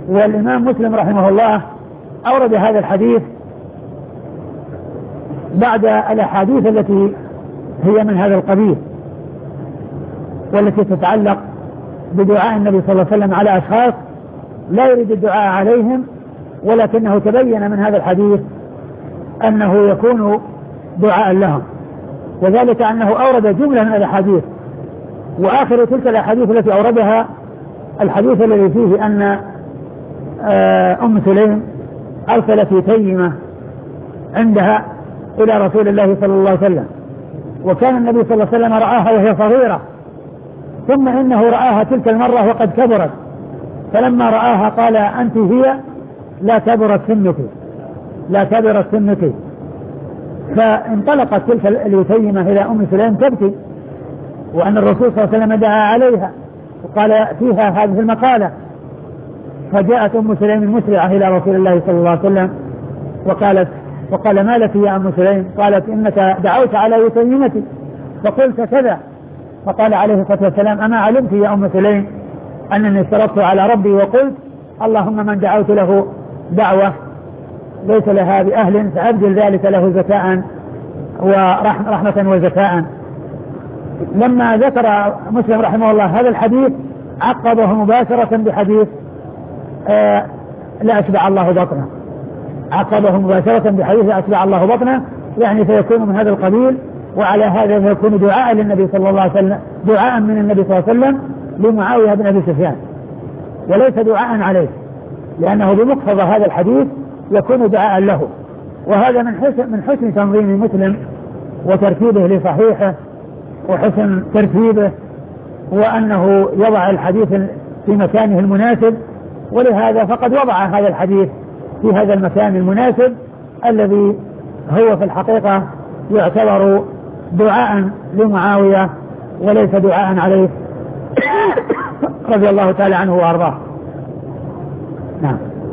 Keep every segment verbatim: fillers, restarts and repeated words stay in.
والإمام مسلم رحمه الله أورد هذا الحديث بعد الأحاديث التي هي من هذا القبيل والتي تتعلق بدعاء النبي صلى الله عليه وسلم على أشخاص لا يريد الدعاء عليهم، ولكنه تبين من هذا الحديث أنه يكون دعاء لهم، وذلك أنه أورد جملة من الأحاديث، وآخر تلك الأحاديث التي أوردها الحديث الذي فيه أن أم سليم أرسلت تيمة عندها إلى رسول الله صلى الله عليه وسلم، وكان النبي صلى الله عليه وسلم رآها وهي صغيرة، ثم إنه رآها تلك المرة وقد كبرت، فلما رآها قال أنت هي لا كبرت سنك لا كبرت سنك فانطلقت تلك اليتيمة إلى أم سليم تبكي، وأن الرسول صلى الله عليه وسلم دعا عليها وقال فيها هذه المقالة، فجاءت أم سليم مسرعة إلى رسول الله صلى الله عليه وسلم وقالت وقال ما لك يا أم سليم؟ قالت إنك دعوت على يتيمتي فقلت كذا، فقال عليه الصلاة والسلام أما علمت يا أم سليم أنني اشترطت على ربي وقلت اللهم من دعوت له دعوة ليس لها بأهل فأبدل ذلك له زكاء ورحمة وزكاء. لما ذكر مسلم رحمه الله هذا الحديث عقبه مباشرة بحديث آه لا أشبع الله بطنه، عقبه مباشرة بحديث لا أشبع الله بطنه، يعني سيكون من هذا القبيل، وعلى هذا سيكون دعاء للنبي صلى الله عليه وسلم، دعاء من النبي صلى الله عليه وسلم لمعاوية بن أبي سفيان، وليس دعاء عليه، لأنه بمقتضى هذا الحديث يكون دعاء له. وهذا من حسن من حسن تنظيم مسلم وترتيبه لصحيحه وحسن ترتيبه، وأنه يضع الحديث في مكانه المناسب، ولهذا فقد وضع هذا الحديث في هذا المكان المناسب الذي هو في الحقيقة يعتبر دعاء لمعاوية وليس دعاء عليه رضي الله تعالى عنه وأرضاه. نعم.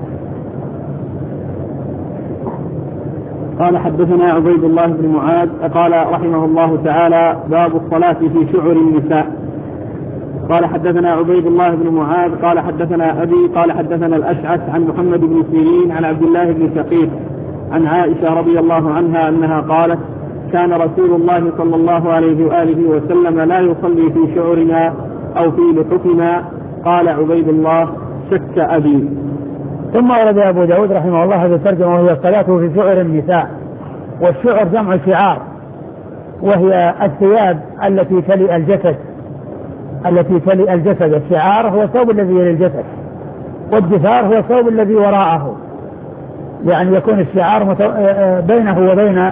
قال حدثنا عبيد الله بن معاذ قال رحمه الله تعالى باب الصلاة في شعر النساء. قال حدثنا عبيد الله بن معاذ قال حدثنا أبي قال حدثنا الأشعث عن محمد بن سيرين عن عبد الله بن شقيق عن عائشة رضي الله عنها أنها قالت كان رسول الله صلى الله عليه وآله وسلم لا يصلي في شعرنا أو في لحفنا. قال عبيد الله شك أبي. ثم ورد أبو داود رحمه الله هذا الترجمة وهي الصلاة في شعر النساء، والشعر جمع شعار، وهي الثياب التي تلي الجسد التي تلي الجسد الشعار هو الثوب الذي يلي الجسد، والدثار هو الثوب الذي وراءه، يعني يكون الشعار بينه وبين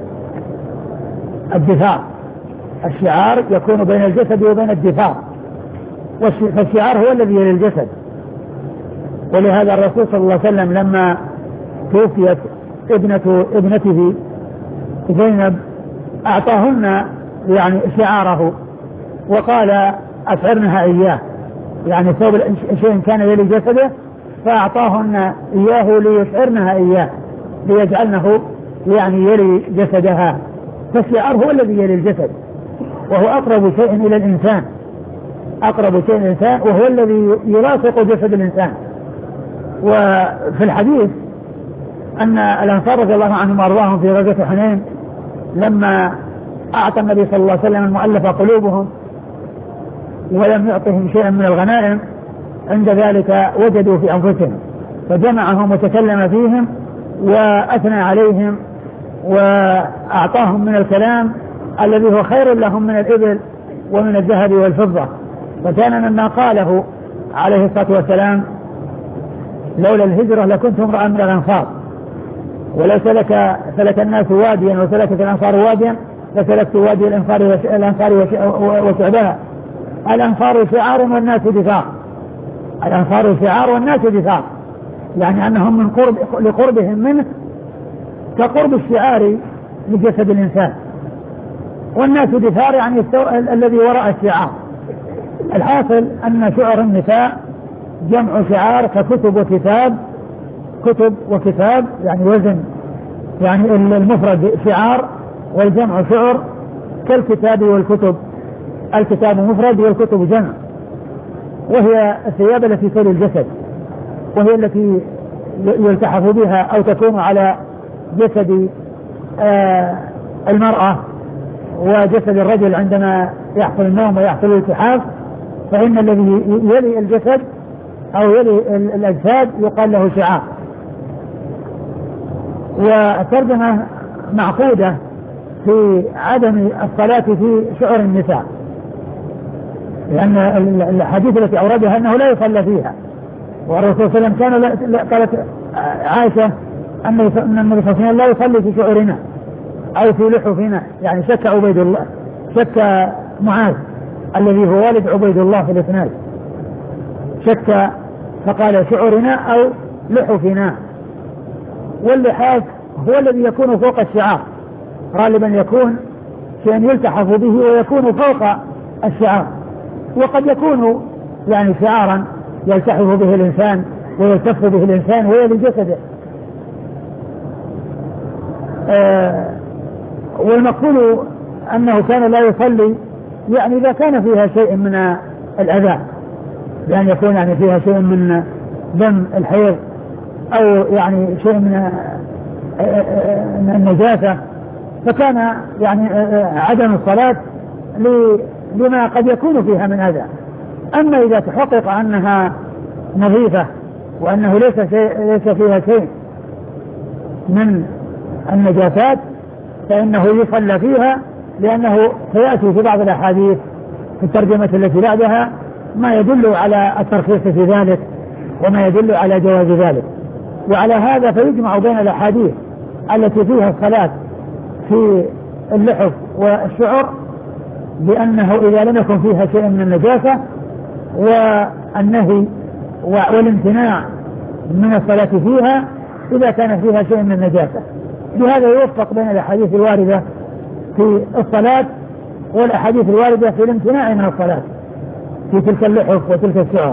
الدثار، الشعار يكون بين الجسد وبين الدثار، فالشعار هو الذي يلي الجسد. ولهذا الرسول صلى الله عليه وسلم لما توفيت ابنة ابنته زينب أعطاهن يعني شعاره وقال أشعرنها إياه، يعني ثوب شيء كان يلي جسده فأعطاهن إياه ليشعرنها إياه ليجعلنه يعني يلي جسدها، فالشعار هو الذي يلي الجسد، وهو أقرب شيء إلى الإنسان أقرب شيء إلى الإنسان وهو الذي يلاصق جسد الإنسان. وفي الحديث أن الأنصار رضي الله عنهم وأرضاهم في غزوة حنين لما أعطى النبي صلى الله عليه وسلم المؤلف قلوبهم ولم يعطهم شيئا من الغنائم، عند ذلك وجدوا في أنفسهم فجمعهم وتكلم فيهم وأثنى عليهم وأعطاهم من الكلام الذي هو خير لهم من الإبل ومن الذهب والفضة، فكان مما قاله عليه الصلاة والسلام لولا الهجرة لكنت امرأ من الأنصار، ولو سلك سلك الناس واديا وسلكت الأنصار واديا لسلكت وادي الأنصار وشعبها. الأنصار شعار والناس دثار، الأنصار شعار والناس دثار، يعني أنهم من قرب لقربهم منه كقرب الشعار لجسد الإنسان، والناس دثار يعني الذي وراء الشعار. الحاصل أن شعر النساء جمع شعار ككتب وكتاب، كتب وكتاب يعني وزن، يعني المفرد شعار والجمع شعر كالكتاب والكتب، الكتاب مفرد والكتب جمع، وهي الثياب التي تلي الجسد، وهي التي يلتحف بها أو تكون على جسد آه المرأة وجسد الرجل عندما يحصل النوم ويحصل الالتحاف، فإن الذي يلي الجسد أو يلي الأجساد يقال له شعار. والترجمة معقودة في عدم الصلاة في شعر النساء، لأن الحديث التي أوردها أنه لا يصلى فيها، والرسول صلى الله عليه وسلم كان قالت عائشة أن النبي صلى الله عليه وسلم لا يصلي في شعرنا أو في لحفنا، يعني شك عبيد الله شك معاذ الذي هو والد عبيد الله في الاثنين، شك فقال شعرنا أو لحفنا. واللحاف هو الذي يكون فوق الشعار، غالبا يكون شيء يلتحف به ويكون فوق الشعار، وقد يكون يعني شعارا يلتحف به الإنسان ويلتف به الإنسان ويلي جسده. آه والمقول أنه كان لا يصلي يعني إذا كان فيها شيء من الأذى، يعني يكون يعني فيها شيء من دم الحيض أو يعني شيء من النجاسة، فكان يعني عدم الصلاة لما قد يكون فيها من أذى. أما إذا تحقق أنها نظيفة وأنه ليس, شيء ليس فيها شيء من النجاسات فإنه يصلى فيها، لأنه سيأتي في بعض الأحاديث في الترجمة التي بعدها ما يدل على الترخيص في ذلك وما يدل على جواز ذلك. وعلى هذا فيجمع بين الأحاديث التي فيها الصلاة في اللحف والشعر بأنه إذا لم يكن فيها شيء من النجاسة والنهي والامتناع من الصلاة فيها إذا كان فيها شيء من النجاسة. بهذا يوفق بين الأحاديث الواردة في الصلاة والأحاديث الواردة في الامتناع من الصلاة في تلك اللحف وتلك الشعر.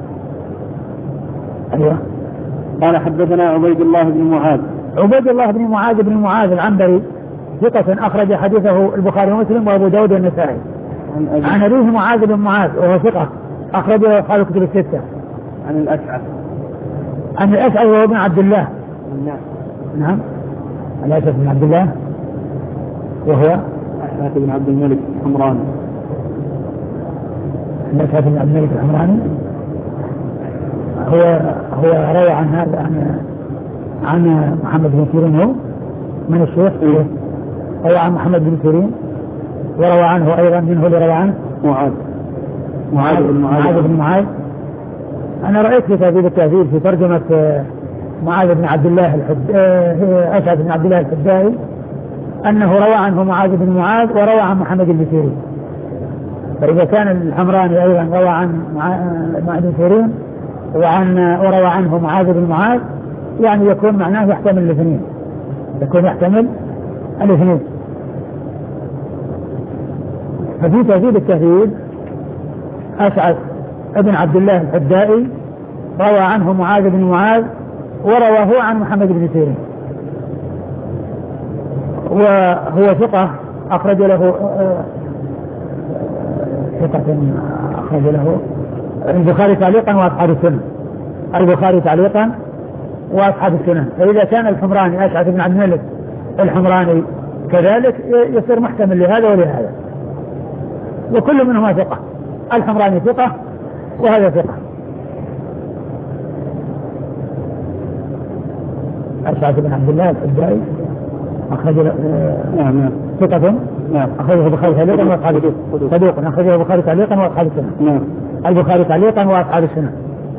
أيوة. قال حدثنا عبيد الله بن معاذ. عبيد الله بن معاذ بن معاذ العنبري ثقة أخرج حديثه البخاري ومسلم وأبو داود والنسائي. عن أبيه معاذ بن معاذ وهو ثقة أخرجه أصحاب الكتب الستة. عن الأشعث. عن الأشعث وهو ابن عبد الله. نعم. نعم. الأشعث بن عبد الله وهو الأشعث بن عبد الملك الحمراني. الأشعث بن عبد الملك الحمراني هو هو روى عن هذا عن عن محمد بن سيرين. هو من الشيخ إيه؟ روى عن محمد بن سيرين وروى عنه أيضا منه اللي روى عنه معاذ معاذ بن معاذ, معاذ بن معاذ. أنا رأيت في تهذيب التهذيب في ترجمة معاذ بن عبد الله الحد أسعد بن عبد الله الحدائي أنه روى عنه معاذ بن معاذ وروى عن محمد بن سيرين. فإذا كان الحمراني أيضا روى عن معاذ بن سيرين وعن وروى عنه معاذ بن معاذ يعني يكون معناه يحتمل الاثنين، يكون يحتمل الاثنين. ففي تهذيب التهذيب أسعد ابن عبد الله الحدائي روى عنه معاذ بن معاذ ورواه عن محمد بن سيرين، وهو ثقة أخرج له ثقة أخرج له البخاري تعليقا وأصحاب السنن، البخاري تعليقا وأصحاب السنن. فإذا كان الحمراني أسعد بن عبد الملك الحمراني كذلك يصير محتمل لهذا ولهذا، وكل منهما ثقة، الحمراني ثقة وهذا ثقة. أسعد بن عبد الله الحدائي أخرج نعم ثقة نعم أخرجه البخاري تعليقا وأصحاب السنن، صدوق أخرجه البخاري تعليقا وأصحاب السنن. نعم البخاري تعليقا وأصحاب السنن.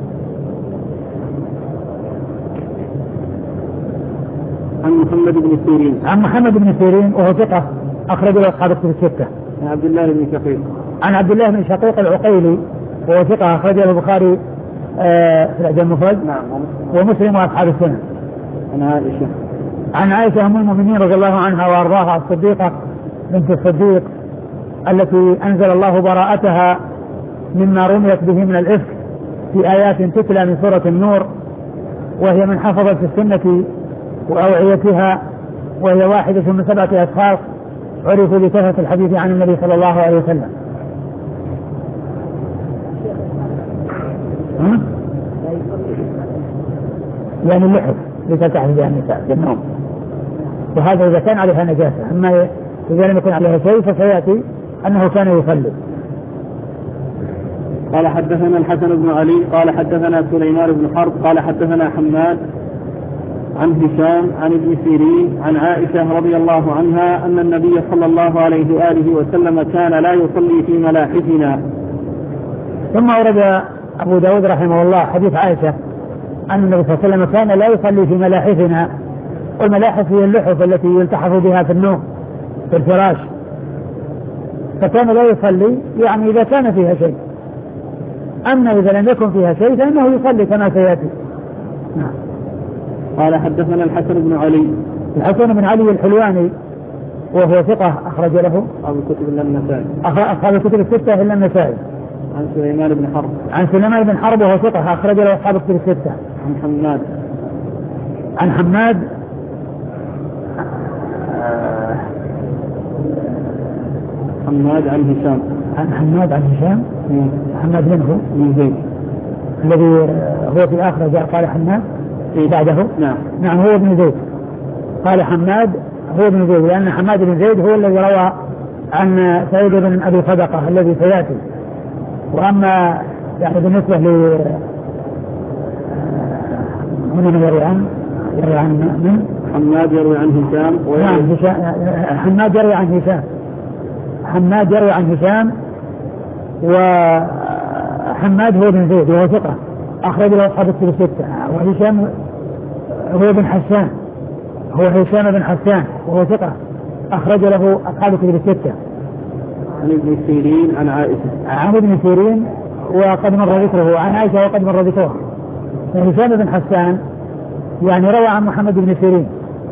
عن محمد بن سيرين. عن محمد بن سيرين وهو ثقة أخرجه أصحاب الكتب الستة. عن عبد الله بن شقيق. عن عبد الله بن شقيق العقيلي وهو ثقة أخرجه البخاري آه في الأدب المفرد نعم ومسلم وأصحاب السنن. عن عائشة. عن عائشة أم المؤمنين رضي الله عنها وأرضاها الصديقة بنت الصديق التي أنزل الله براءتها مما رميت به من الإفك في آيات تتلى من سورة النور، وهي من حفظت السنة وأوعيتها، وهي واحدة من سبعة أشخاص عرفوا بكثرة الحديث عن النبي صلى الله عليه وسلم. يعني اللحف لتلتحف بها النساء في النوم، وهذا إذا كان عليها نجاسة. أما إذا لم يكن عليها شيء فسيأتي أنه كان يصلي. قال حدثنا الحسن بن علي قال حدثنا سليمان بن حرب قال حدثنا حماد عن هشام عن ابن سيرين عن عائشة رضي الله عنها أن النبي صلى الله عليه وآله وسلم كان لا يصلي في ملاحفنا. ثم ورد أبو داود رحمه الله حديث عائشة أن النبي صلى الله عليه وسلم كان لا يصلي في ملاحفنا، والملاحف هي اللحف التي يلتحف بها في النوم في الفراش، فكان لا يصلي يعني إذا كان فيها شيء. أما إذا لم يكن فيها شيء فإنه يصلي كما سيأتي. نعم. قال حدثنا الحسن بن علي الحسن بن علي الحلواني وهو ثقة أخرج له أصحاب الكتب إلا النسائي أصحاب الكتب الستة إلا النسائي. عن سليمان بن حرب عن سليمان بن حرب وهو ثقة أخرج له أصحاب الكتب الستة. عن حماد عن حماد حماد عن هشام عن حماد عن هشام حماد منه من زيد الذي هو في الآخرة جاء قال حماد بعده. نعم نعم هو ابن زيد. قال حماد هو ابن زيد لأن حماد بن زيد هو الذي روى عن سعيد بن أبي صدقة الذي سيأتي. وأما يعني بالنسبة ل هنا من يروي عن يروي عن من حماد يروي عن هشام نعم حماد يروي عن هشام حماد يروي عن هشام وحماد هو بن زيد وهو ثقة أخرج له أصحاب الكتب الستة. وهشام هو بن حسان هو هشام بن حسان وهو ثقة أخرج له أصحاب الكتب الستة. عن ابن سيرين عن عائشة عن ابن سيرين وقد مر ذكره عن عائشة وقد مر ذكره. هشام بن حسان يعني روى عن محمد بن سيرين،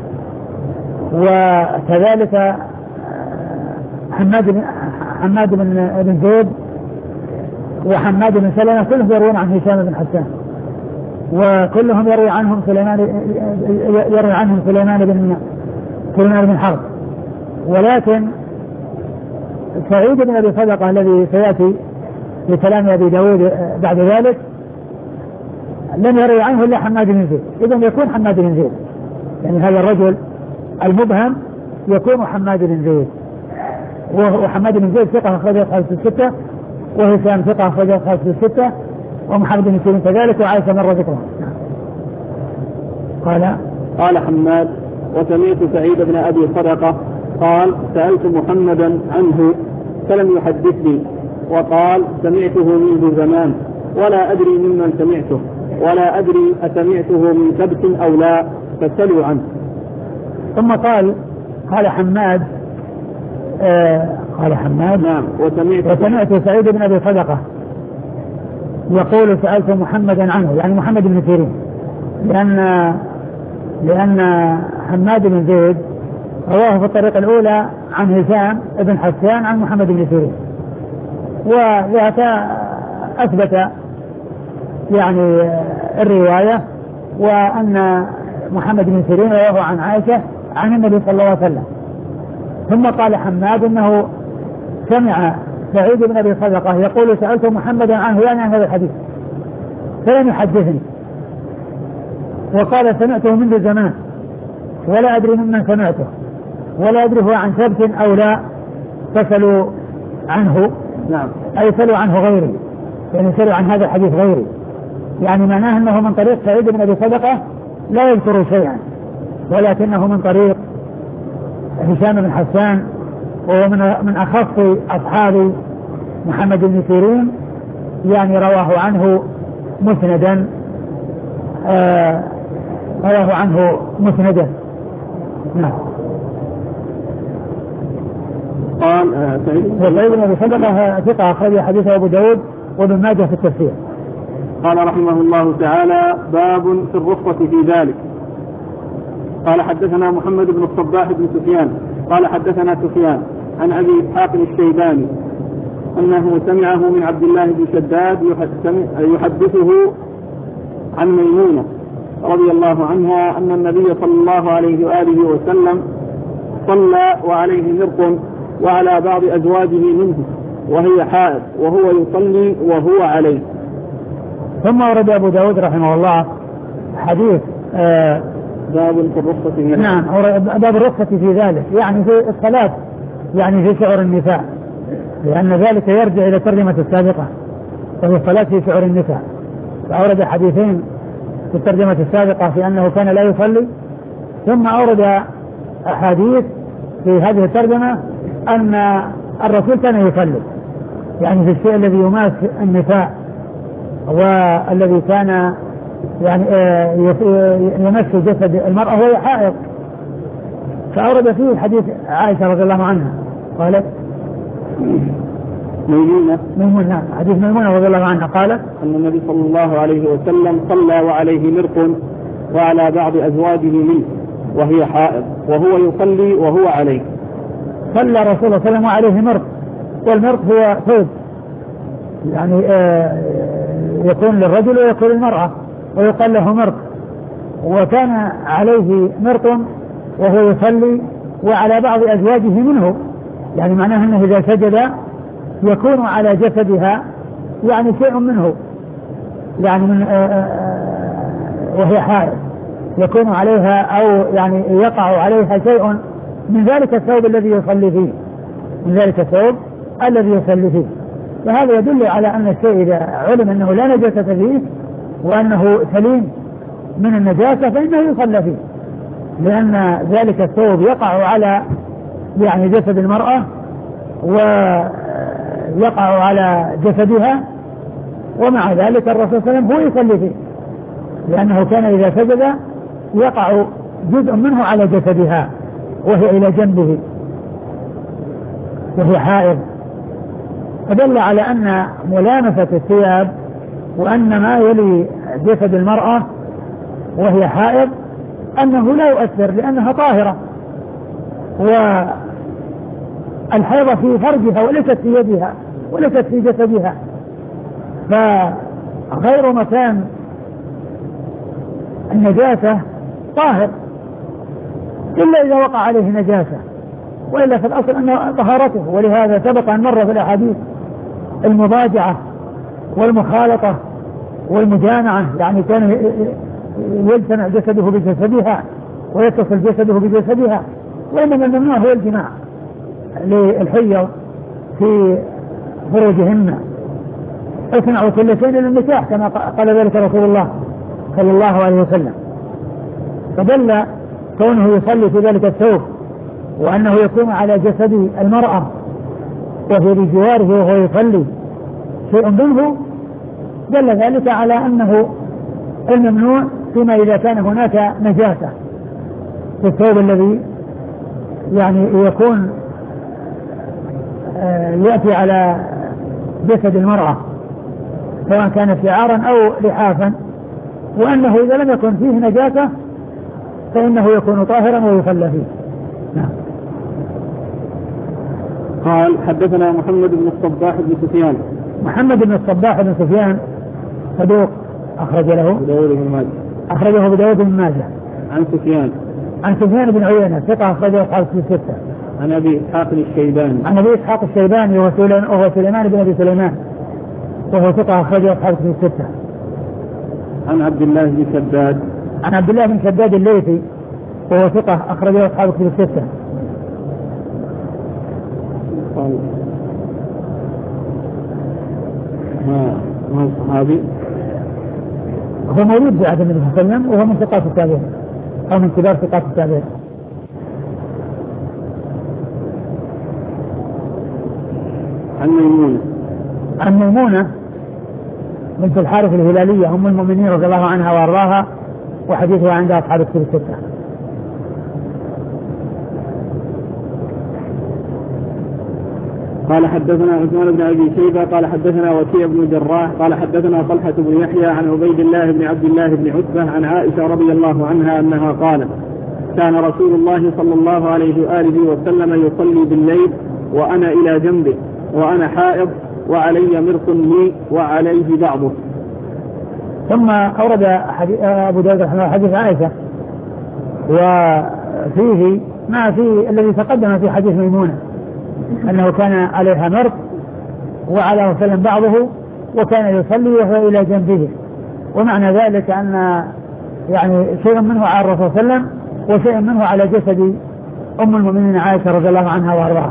وكذلك حماد بن حماد بن بن زيد وحماد بن سلمة كلهم يروون عن هشام بن حسان، وكلهم يروي عنهم سليمان يروي عنهم سليمان بن سليمان بن حرب. ولكن سعيد بن أبي صدقة الذي سيأتي بكلام أبي داود بعد ذلك لم يروي عنه إلا حماد بن زيد. إذن يكون حماد بن زيد يعني هذا الرجل المبهم يكون حماد بن زيد. وحماد بن زيد ثقة أخرجه أصحاب الستة، وهشام ثقة أخرجه أصحاب الستة، ومحمد بن سيرين كذلك، وعائشة مر ذكرها. قال قال حماد وسمعت سعيد بن أبي صدقة قال سألت محمدا عنه فلم يحدثني، وقال سمعته منذ زمان ولا أدري ممن سمعته ولا أدري أسمعته من ثبت أو لا فسألوا عنه. ثم قال قال حماد آه قال حماد نعم وسمعت, وسمعت سعيد بن أبي صدقة يقول سألت محمدا عنه يعني محمد بن سيرين، لأن لأن حماد بن زيد رواه في الطريقة الأولى عن هشام بن حسان عن محمد بن سيرين، وذاك أثبت يعني الرواية، وأن محمد بن سيرين رواه عن عائشة عن النبي صلى الله عليه وسلم. ثم قال حماد انه سمع سعيد بن ابي صدقة يقول سألت محمدا عنه يعني عن هذا الحديث فلم يحدثني، وقال سمعته منذ زمان ولا ادري ممن سمعته ولا ادري هو عن ثبت او لا فسألوا عنه. نعم اي سألوا عنه غيري يعني سألوا عن هذا الحديث غيري، يعني معناه انه من طريق سعيد بن ابي صدقة لا يذكر شيئا، ولكنه من طريق هشام بن حسان وهو من من أخص أصحاب محمد بن سيرين، يعني رواه عنه مسندا آه رواه عنه مسندا. نعم. قال سعيد بن أبي صدقة ثقة أخرج حديث أبو داود وابن ماجه في التفسير. قال رحمه الله تعالى باب في الرخصة في ذلك. قال حدثنا محمد بن الصباح بن سفيان قال حدثنا سفيان عن أبي إسحاق الشيباني أنه سمعه من عبد الله بن شداد يحدثه عن ميمونة رضي الله عنها أن النبي صلى الله عليه وآله وسلم صلى وعليه مرق وعلى بعض أزواجه منه وهي حائض وهو يصلي وهو عليه. ثم ورد أبو داود رحمه الله حديث آه باب في الرخصة في نعم باب الرخصة في ذلك، يعني في الصلاة يعني في شعر النساء، لأن ذلك يرجع إلى الترجمة السابقة وهي الصلاة في شعر النساء. فأورد حديثين في الترجمة السابقة في أنه كان لا يصلي، ثم أورد أحاديث في هذه الترجمة أن الرسول كان يصلي، يعني في الشيء الذي يماس النساء والذي كان يعني يمس جسد المرأة وهي حائض. فأورد فيه حديث عائشة رضي الله عنها قالت ميمونة ميمونة حديث ميمونة رضي الله عنها قالت أن النبي صلى الله عليه وسلم صلى وعليه مرق وعلى بعض أزواجه منه وهي حائض وهو يصلي وهو عليه. صلى رسول الله صلى الله عليه وسلم وعليه مرق، والمرق هو ثوب يعني آه يكون للرجل ويكون للمرأة ويقال له مرق، وكان عليه مرق وهو يصلي وعلى بعض أزواجه منه، يعني معناه أنه إذا سجد يكون على جسدها يعني شيء منه، يعني من آآ آآ وهي حائض يكون عليها أو يعني يقع عليها شيء من ذلك الثوب الذي يصلي فيه من ذلك الثوب الذي يصلي فيه. فهذا يدل على أن الشيء إذا علم أنه لا نجاسة فيه وأنه سليم من النجاسة فإنه يصلى فيه، لأن ذلك الثوب يقع على يعني جسد المرأة ويقع على جسدها، ومع ذلك الرسول صلى الله عليه وسلم هو يصلي فيه، لأنه كان إذا سجد يقع جزء منه على جسدها وهي إلى جنبه وهي حائض. فدل على أن ملامسة الثياب وأن ما يلي جسد المرأة وهي حائض أنه لا يؤثر لأنها طاهرة، والحيضة في فرجها وليست في يدها وليست في جسدها، فغير مكان النجاسة طاهر إلا إذا وقع عليه نجاسة، وإلا في الأصل أنه طهارته. ولهذا سبق أن مر في الأحاديث المضاجعة والمخالطة والمجامعة، يعني كان يجتمع جسده بجسدها ويتصل جسده بجسدها، وإنما الممنوع هو الجماع للحيض في فروجهن. اصنعوا كل شيء للنكاح كما قال ذلك رسول الله صلى الله عليه وسلم. فدل كونه يصلي في ذلك الثوب وأنه يكون على جسد المرأة وهي بجواره وهو يصلي شيء منه، دل ذلك على أنه الممنوع فيما إذا كان هناك نجاسة في الثوب الذي يعني يكون يأتي على جسد المرأة سواء كان شعارا أو لحافا، وأنه إذا لم يكن فيه نجاسة فإنه يكون طاهرا ويصلى فيه. نعم. قال حدثنا محمد بن الصباح بن سفيان. محمد بن الصباح بن سفيان صدوق أخرج له أبو داود بن ماجه أخرجه أبو داود بن ماجه. عن سفيان عن سفيان بن عيينة ثقة أخرجه أصحاب الستة. عن أبي إسحاق الشيباني عن أبي إسحاق الشيباني وهو سليمان بن أبي سليمان وهو ثقة أخرجه أصحاب الستة. عن عبد الله بن شداد عن عبد الله بن شداد الليثي وهو ثقة أخرجه أصحاب الستة. قال ما ما الصحابي هو موجود في عهد النبي صلى الله عليه وسلم وهو من ثقات التابعين أو من كبار ثقات التابعين. عن ميمونة عن ميمونة بنت الحارث الهلالية أم المؤمنين رضي الله عنها وأرضاها، وحديثها عند أصحاب الكتب الستة. قال حدثنا عثمان بن أبي شيبة قال حدثنا وكيع بن جراح قال حدثنا طلحة بن يحيى عن عبيد الله بن عبد الله بن عتبة عن عائشة رضي الله عنها أنها قالت كان رسول الله صلى الله عليه وآله وسلم يصلي بالليل وأنا إلى جنبه وأنا حائض وعلي مرق لي وعليه بعضه. ثم أورد أبو داود حديث عائشة وفيه ما في الذي تقدم في حديث ميمونة أنه كان عليها مرق وعلى وسلم بعضه وكان يصلي وهو إلى جنبه ومعنى ذلك أن يعني شيء منه على الرسول صلى الله عليه وسلم وشيء منه على جسد أم المؤمنين عائشة رضي الله عنها وأرضاها.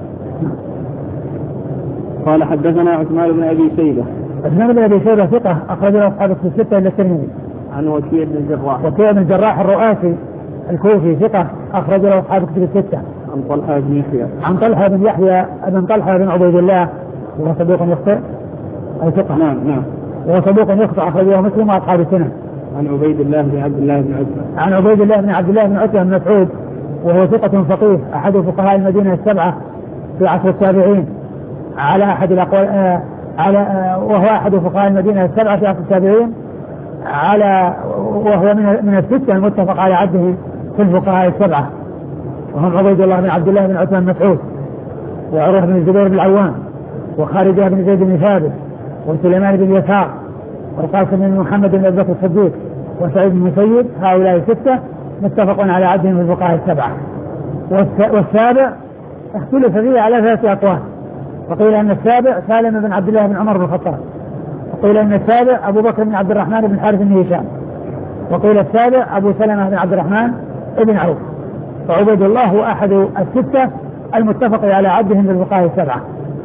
قال حدثنا عثمان بن أبي شيبة. عثمان بن أبي شيبة ثقة أخرج له أصحاب الكتب الستة إلا الترمذي. عن وكيع بن الجراح. وكيع بن الجراح الرؤاسي الكوفي ثقة أخرج له أصحاب الكتب الستة. عن طلحة بن يحيى. عن طلحة بن يحيى بن طلحة بن عبيد الله وهو صدوق يخطئ أي ثقة. نعم نعم. وهو صدوق يخطئ أخرجه مسلم وأصحاب السنن. عن عبيد الله بن عبد الله بن عتبة. عن عبيد الله بن عبد الله بن عتبة بن مسعود وهو ثقة فقيه أحد فقهاء المدينة السبعة في عصر التابعين على أحد الأقوال آه على آه وهو أحد فقهاء المدينة السبعة في عصر التابعين على وهو من من الستة المتفق على عده في الفقهاء السبعة وهم عبيد الله بن عبد الله بن عتبة بن مسعود وعروة بن الزبير بن العوام وخارجة بن زيد بن ثابت وسليمان بن يسار والقاسم بن محمد بن أبي بكر الصديق وسعيد بن المسيب هؤلاء الستة متفق على عدهم في الفقهاء السبعة. والسابع اختلف فيه على ثلاثة أقوال وقيل أن السابع سالم بن عبد الله بن عمر بن الخطاب وقيل أن السابع أبو بكر بن عبد الرحمن بن حارث بن هشام وقيل السابع أبو سلمة بن عبد الرحمن بن عوف. فعبيد الله هو أحد الستة المتفق على عدهم في الفقهاء السبعة.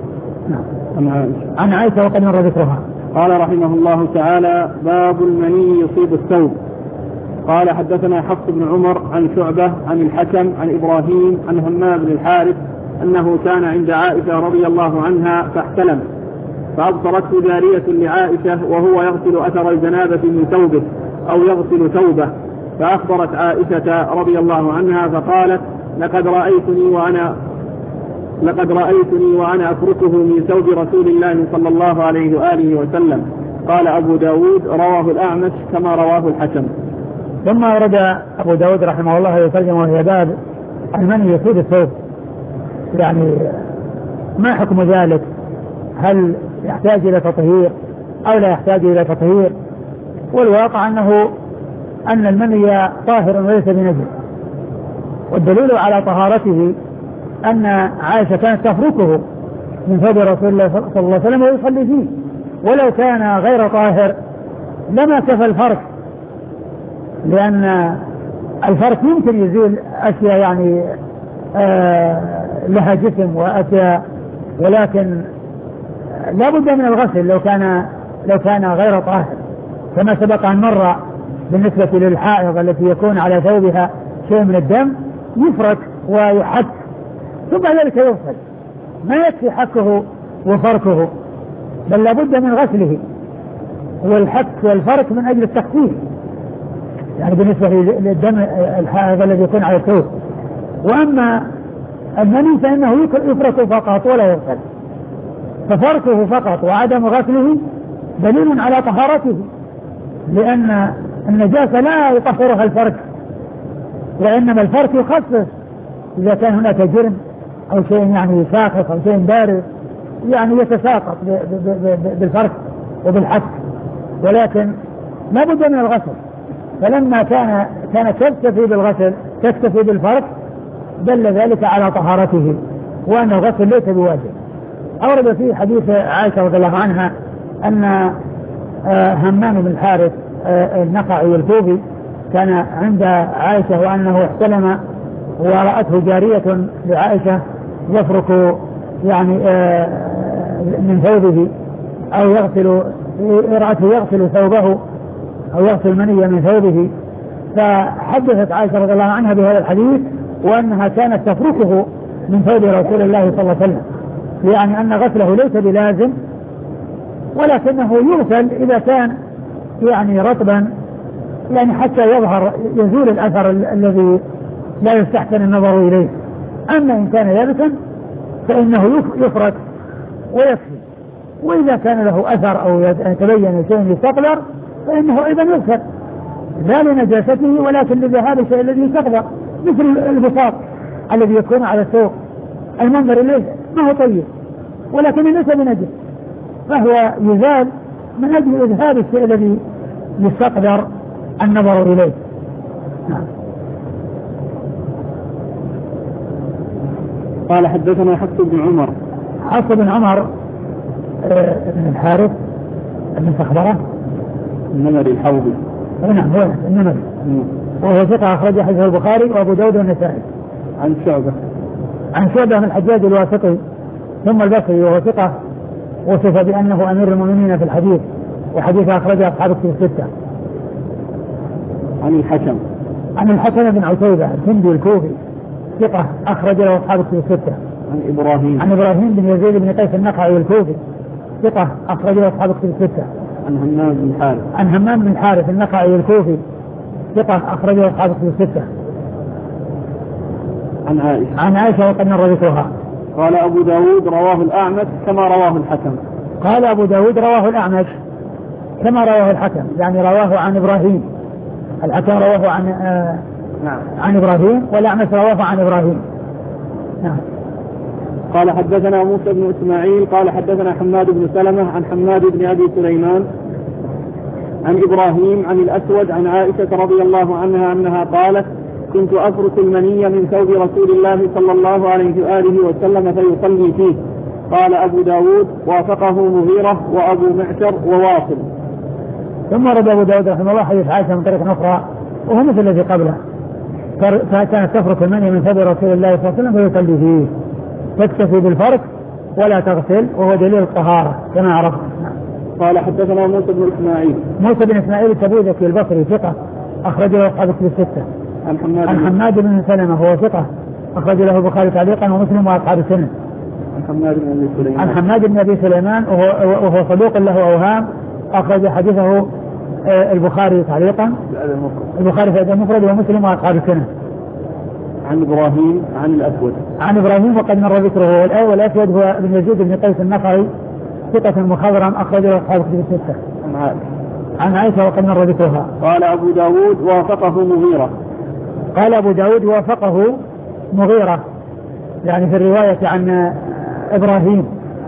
عن عائشة وقد مر ذكرها. قال رحمه الله تعالى باب المني يصيب الثوب. قال حدثنا حفص بن عمر عن شعبة عن الحكم عن إبراهيم عن همام بن الحارث أنه كان عند عائشة رضي الله عنها فاحتلم فأبصرته جارية لعائشة وهو يغسل أثر الجنابة من ثوبه أو يغسل ثوبه فأخبرت عائشة رضي الله عنها فقالت لقد رأيتني وأنا لقد رأيتني وأنا أفركه من ثوب رسول الله صلى الله عليه وآله وسلم. قال أبو داود رواه الأعمش كما رواه الحكم. ثم ورد أبو داود رحمه الله يترجم وهي باب المني يصيب الثوب يعني ما حكم ذلك هل يحتاج إلى تطهير أو لا يحتاج إلى تطهير. والواقع أنه أن المني طاهر وليس بنجس والدليل على طهارته أن عائشة كانت تفركه من ثوب رسول الله صلى الله عليه وسلم ويصلي فيه ولو كان غير طاهر لما كفى الفرك لأن الفرك يمكن يزيل أشياء يعني آه لها جسم وأشياء ولكن لا بد من الغسل لو كان لو كان غير طاهر كما سبق أن مر بالنسبة للحائض التي يكون على ثوبها شيء من الدم يفرك ويحك ثم ذلك يغسل ما يكفي حكه وفركه بل لابد من غسله والحك والفرك من أجل التخفيف يعني بالنسبة للدم الحائض الذي يكون على الثوب. وأما المني فإنه يفرك فقط ولا يغسل ففركه فقط وعدم غسله دليل على طهارته لأن النجاسة لا يطهرها الفرك وإنما الفرك يخفف إذا كان هناك جرم أو شيء يعني ساقط أو شيء بارد يعني يتساقط بالفرك وبالحك ولكن لا بد من الغسل. فلما كان كانت تكتفي بالغسل تكتفي بالفرك دل ذلك على طهارته وأن الغسل ليس بواجب. أورد في حديث عائشة رضي الله عنها أن همام بن الحارث النخعي الكوفي كان عند عائشة وأنه احتلم ورأته جارية لعائشة يفرك يعني من ثوبه أو يغسل رأته يغسل ثوبه أو يغسل منية من ثوبه فحدثت عائشة رضي الله عنها بهذا الحديث وأنها كانت تفركه من ثوب رسول الله صلى الله عليه وسلم يعني أن غسله ليس بلازم ولكنه يغسل إذا كان يعني رطبا يعني حتى يظهر يزول الأثر الذي لا يستحسن النظر إليه. أما إن كان يابسا فإنه يفرك ويكفي وإذا كان له أثر أو يتبين شيء يستقذر فإنه أيضا يغسل لا لنجاسته ولكن لذهاب الشيء الذي يستقذر مثل البساط الذي يكون على السوق المنظر إليه ما هو طيب ولكن ليس بنجس فهو يزال من أجل إذهاب الشيء الذي يستقذر النظر إليه. قال حدثنا حفص بن عمر. حفص بن عمر بن الحارث بن صخبرة النمري الحوضي. نعم هو النمري وهو ثقة أخرج حديثه البخاري وأبو داود والنسائي. عن شعبة عن شعبة من الحجاج الواسطي ثم البصري وهو ثقة وصف بأنه أمير المؤمنين في الحديث وحديث أخرجه أصحاب الكتب الستة. عن الحكم عن الحكم بن عتيبة الكندي الكوفي ثقة أخرج له أصحاب الكتب الستة. عن إبراهيم عن إبراهيم بن يزيد بن قيس النخعي الكوفي ثقة أخرج له أصحاب الكتب الستة. عن همام بن الحارث عن همام بن الحارث النخعي الكوفي ثقة أخرج له أصحاب الكتب الستة. عن عائشة عن عائشة وقد مر ذكرها. قال أبو داود رواه الأعمش كما رواه الحكم. قال أبو داود رواه الأعمش كما رواه الحكم يعني رواه عن إبراهيم. الحكم رواه عن آه نعم. عن إبراهيم والأعمش رواه عن إبراهيم. نعم. قال حدثنا موسى بن إسماعيل قال حدثنا حماد بن سلمة عن حماد بن أبي سليمان عن إبراهيم عن الأسود عن عائشة رضي الله عنها أنها قالت كنت أفرك المني من ثوب رسول الله صلى الله عليه وآله وسلم فيصلي فيه. قال أبو داود وافقه مغيرة وأبو معشر وواصل. ثم رد أبو داود رحمه الله حديث عائشة من طريق أخرى وهو مثل الذي قبله فكانت تفرك المني من ثوب رسول الله صلى الله عليه وسلم فيصلي فيه تكتفي بالفرك ولا تغسل وهو دليل الطهارة كما عرفنا. قال حدثنا موسى بن إسماعيل موسى بن إسماعيل التبوذكي البصري ثقة أخرج له أصحاب الكتب الستة. عن حماد عن حماد بن سلمة هو ثقة أخرج له البخاري تعليقا ومسلم وأصحاب السنن. عن حماد بن أبي سليمان عن حماد بن أبي سليمان وهو, وهو صدوق له أوهام أخرج حديثه البخاري تعليقا البخاري في المفرد ومسلم وأصحاب السنن. عن إبراهيم عن الأسود عن إبراهيم وقد مر ذكره والأسود هو ابن يزيد بن قيس النخعي ثقة مخضرم أخرج له أصحاب الكتب الستة. عن عائشة عن عائشة وقد مر ذكرها. قال أبو داود وافقه مغيرة. قال أبو داود وافقه مغيرة يعني في الرواية عن إبراهيم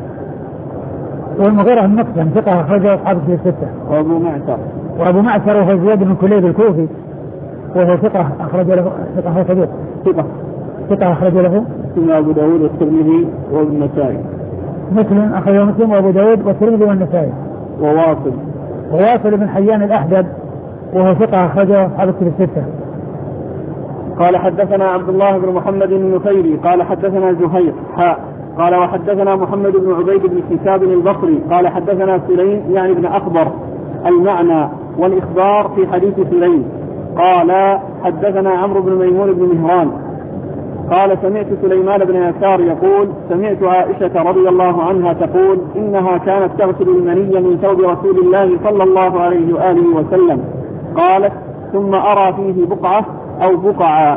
والمغيرة المقسم ثقة أخرجه أصحاب الكتب الستة. وأبو معشر وأبو معشر وهو زياد بن كليب الكوفي وهو ثقة أخرج له ثقة صدوق ثقة ثقة أخرج له ثم أبو داود والترمذي والنسائي. مسلم أخرجه مسلم وأبو داود والترمذي والنسائي. وواصل وواصل بن حيان الأحدب وهو ثقة أخرجه أصحاب الكتب الستة. قال حدثنا عبد الله بن محمد النفيري قال حدثنا زهير حاء قال وحدثنا محمد بن عبيد بن حساب البصري قال حدثنا سليم يعني بن أخضر المعنى والإخبار في حديث سليم. قال حدثنا عمرو بن ميمون بن مهران قال سمعت سليمان بن يسار يقول سمعت عائشة رضي الله عنها تقول إنها كانت تغسل المني من ثوب رسول الله صلى الله عليه وآله وسلم. قالت ثم أرى فيه بقعة أو بقعا.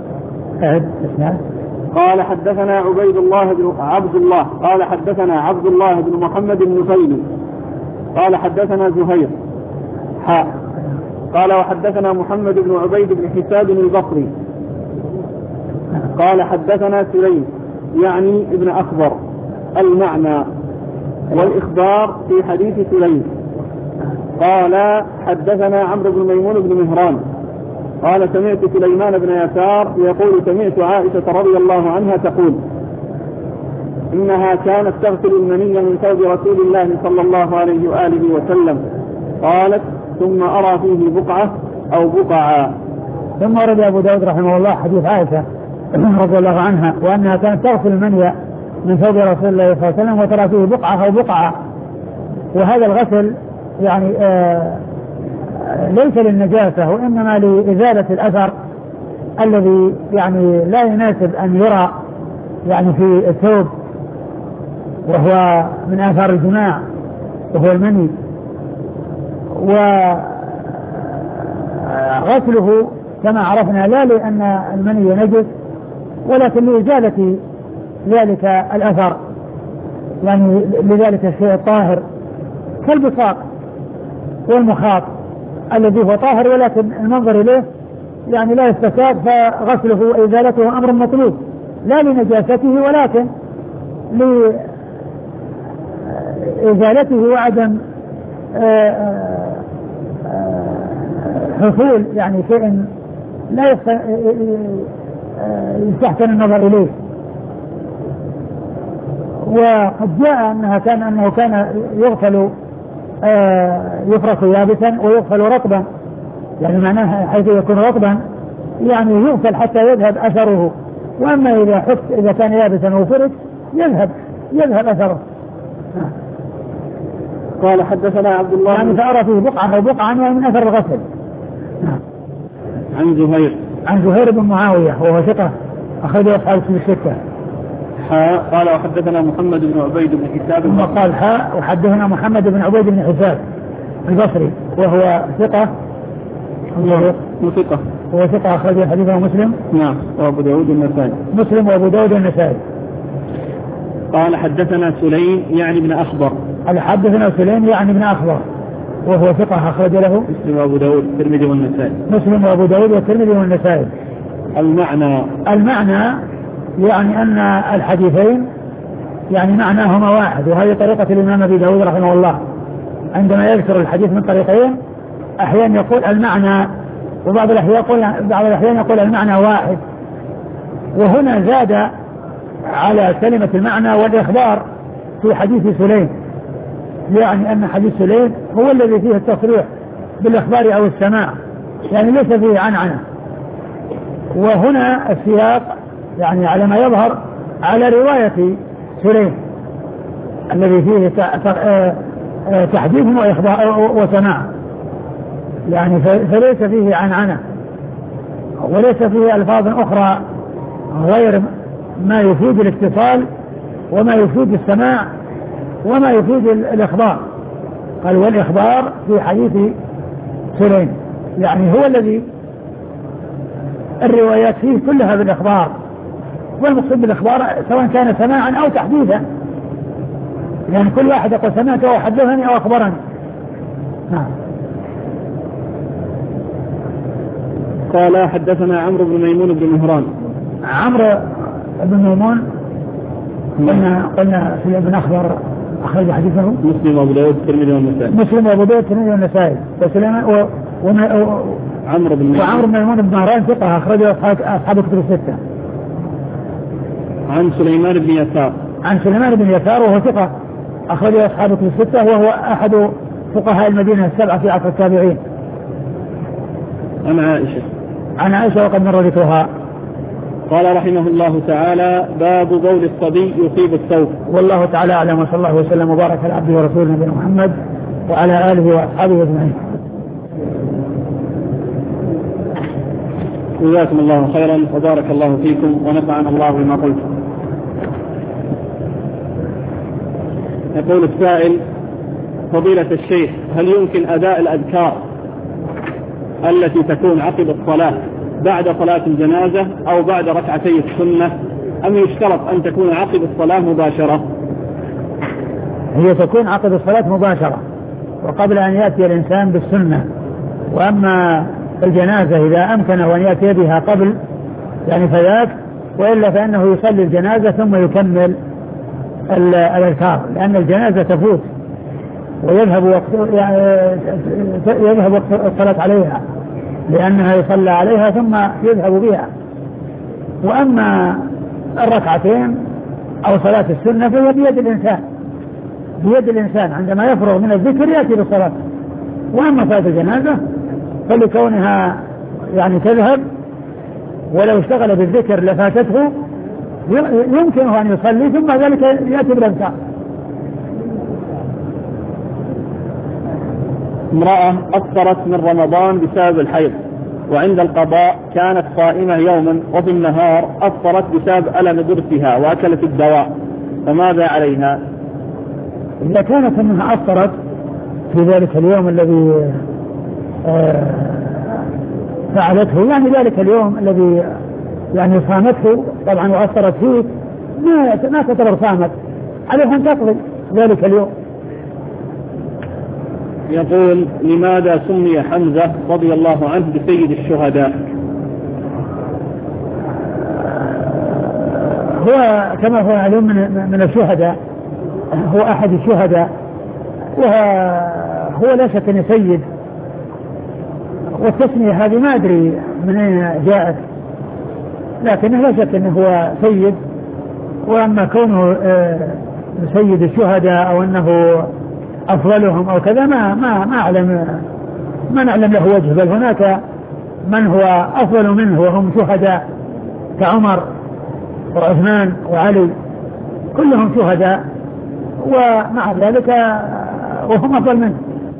قال حدثنا عبيد الله بن عبد الله قال حدثنا عبد الله بن محمد النفيلي قال حدثنا زهير حاء قال وحدثنا محمد بن عبيد بن حساب البصري قال حدثنا سليم يعني ابن أخضر المعنى والإخبار في حديث سليم. قال حدثنا عمرو بن ميمون بن مهران قال سمعت سليمان بن يسار يقول سمعت عائشة رضي الله عنها تقول إنها كانت تغسل المني من ثوب رسول الله صلى الله عليه وآله وسلم. قالت ثم أرى فيه بقعة أو بقعا. ثم ورد أبو داود رحمه الله حديث عائشة رضي الله عنها وأنها كانت تغسل المني من ثوب رسول الله صلى الله عليه وسلم وترى فيه بقعة أو بقعة. وهذا الغسل يعني آه ليس للنجاسة وإنما لإزالة الأثر الذي يعني لا يناسب أن يرى يعني في الثوب وهو من آثار الجماع وهو المني. وغسله كما عرفنا لا لأن المني نجس ولكن لإزالة ذلك الأثر يعني لذلك الشيء الطاهر كالبصاق والمخاط الذي هو طاهر ولكن المنظر إليه يعني لا يستفاد فغسله وإزالته أمر مطلوب لا لنجاسته ولكن لإزالته وعدم حصول يعني شيء لا يستحسن النظر إليه. وقد جاء أنه كان أنه كان يغسل يفرك يابسا ويغسل رطبا، يعني معناها حيث يكون رطبا يعني يغسل حتى يذهب أثره، وأما إذا حفت إذا كان يابسا وفرك يذهب يذهب أثره. قال حدثنا عبد الله يعني ثار فيه بقعة أو بقعة من أثر الغسل. عن زهير عن زهير بن معاوية وهو ثقة أخرجه أصحاب الكتب الستة. حاء قال وحدثنا محمد بن عبيد بن حساب ثم قال حاء وحدثنا محمد بن عبيد بن حساب البصري وهو ثقة ثقة وهو ثقة أخرجه حديثه مسلم نعم وأبو داود النسائي مسلم وأبو داود النسائي. قال حدثنا سليم يعني ابن أخبر قال حدثنا سليم يعني ابن أخبر وهو ثقة أخرج له مسلم وأبو داود الترمذي والنسائي مسلم وأبو داود والترمذي والنسائي. المعنى المعنى يعني أن الحديثين يعني معناهما واحد، وهذه طريقة الإمام أبي داود رحمه الله عندما يذكر الحديث من طريقين أحيانا يقول المعنى وبعض الأحيان يقول بعض الأحيان يقول المعنى واحد، وهنا زاد على كلمة المعنى والإخبار في حديث سليم، يعني أن حديث سليم هو الذي فيه التصريح بالإخبار أو السماع، يعني ليس فيه عنعنة. وهنا السياق يعني على ما يظهر على رواية سليم الذي فيه تحديث وإخبار وسماع، يعني فليس فيه عنعنة وليس فيه ألفاظ أخرى غير ما يفيد الاتصال وما يفيد السماع وما يفيد الإخبار. قال والإخبار في حديث سليم، يعني هو الذي الروايات فيه كلها بالإخبار، والمقصود بالإخبار سواء كان سماعا أو تحديثا، يعني كل واحد يقول سمعت أو حدثني أو أخبرني. نعم. قال حدثنا عمرو بن ميمون بن مهران. عمرو بن ميمون قلنا قلنا في ابن أخبر أخرج حديثه مسلم وأبو داود الترمذي والنسائي مسلم وأبو داود الترمذي والنسائي وسليمان و... و... و... عمرو بن وعمرو بن ميمون بن مهران ثقة أخرجه أصحاب الكتب الستة. عن سليمان بن يسار عن سليمان بن يسار وهو ثقة أخرجه أصحاب الكتب الستة وهو أحد فقهاء المدينة السبعة في عصر التابعين. عن عائشة عن عائشة وقد مر ذكرها. قال رحمه الله تعالى باب بول الصبي يصيب الثوب. والله تعالى أعلم وصلى الله وسلم وبارك على عبده ورسوله نبينا محمد وعلى آله وأصحابه أجمعين. جزاكم الله خيرا وبارك الله فيكم ونفعنا الله بما قلتم. يقول السائل فضيلة الشيخ هل يمكن أداء الأذكار التي تكون عقب الصلاة بعد صلاة الجنازة أو بعد ركعتي السنة أم يشترط أن تكون عقب الصلاة مباشرة؟ هي تكون عقب الصلاة مباشرة وقبل أن يأتي الإنسان بالسنة، وأما الجنازة إذا أمكنه أن يأتي بها قبل يعني فذاك، وإلا فإنه يصلي الجنازة ثم يكمل الأذكار، لأن الجنازة تفوت ويذهب وقت يعني يذهب وقت الصلاة عليها لأنها يصلى عليها ثم يذهب بها. وأما الركعتين أو صلاة السنة فهي بيد الإنسان بيد الإنسان عندما يفرغ من الذكر يأتي بالصلاة. وأما صلاة الجنازة فلكونها يعني تذهب ولو اشتغل بالذكر لفاتته يمكنه أن يصلي ثم ذلك يأتي بالأذكار. امرأة أفطرت من رمضان بسبب الحيض وعند القضاء كانت صائمة يوما وفي النهار أفطرت بسبب ألم ضرسها وأكلت الدواء، فماذا عليها؟ إذا كانت أنها أفطرت في ذلك اليوم الذي فعلته يعني ذلك اليوم الذي يعني صامته طبعا وأفطرت فيه ما ما تعتبر صامت، عليها أن تقضي ذلك اليوم. يقول لماذا سمي حمزة رضي الله عنه بسيد الشهداء؟ هو كما هو معلوم من, من الشهداء، هو أحد الشهداء وهو لا شك أنه سيد، والتسمية هذه ما أدري من أين جاءت، لكنه لا شك أنه هو سيد. وأما كونه سيد الشهداء أو أنه أفضلهم أو كذا ما ما ما أعلم ما نعلم له وجه، بل هناك من هو أفضل منه وهم شهداء كعمر وعثمان وعلي كلهم شهداء ومع ذلك وهم أفضل منه.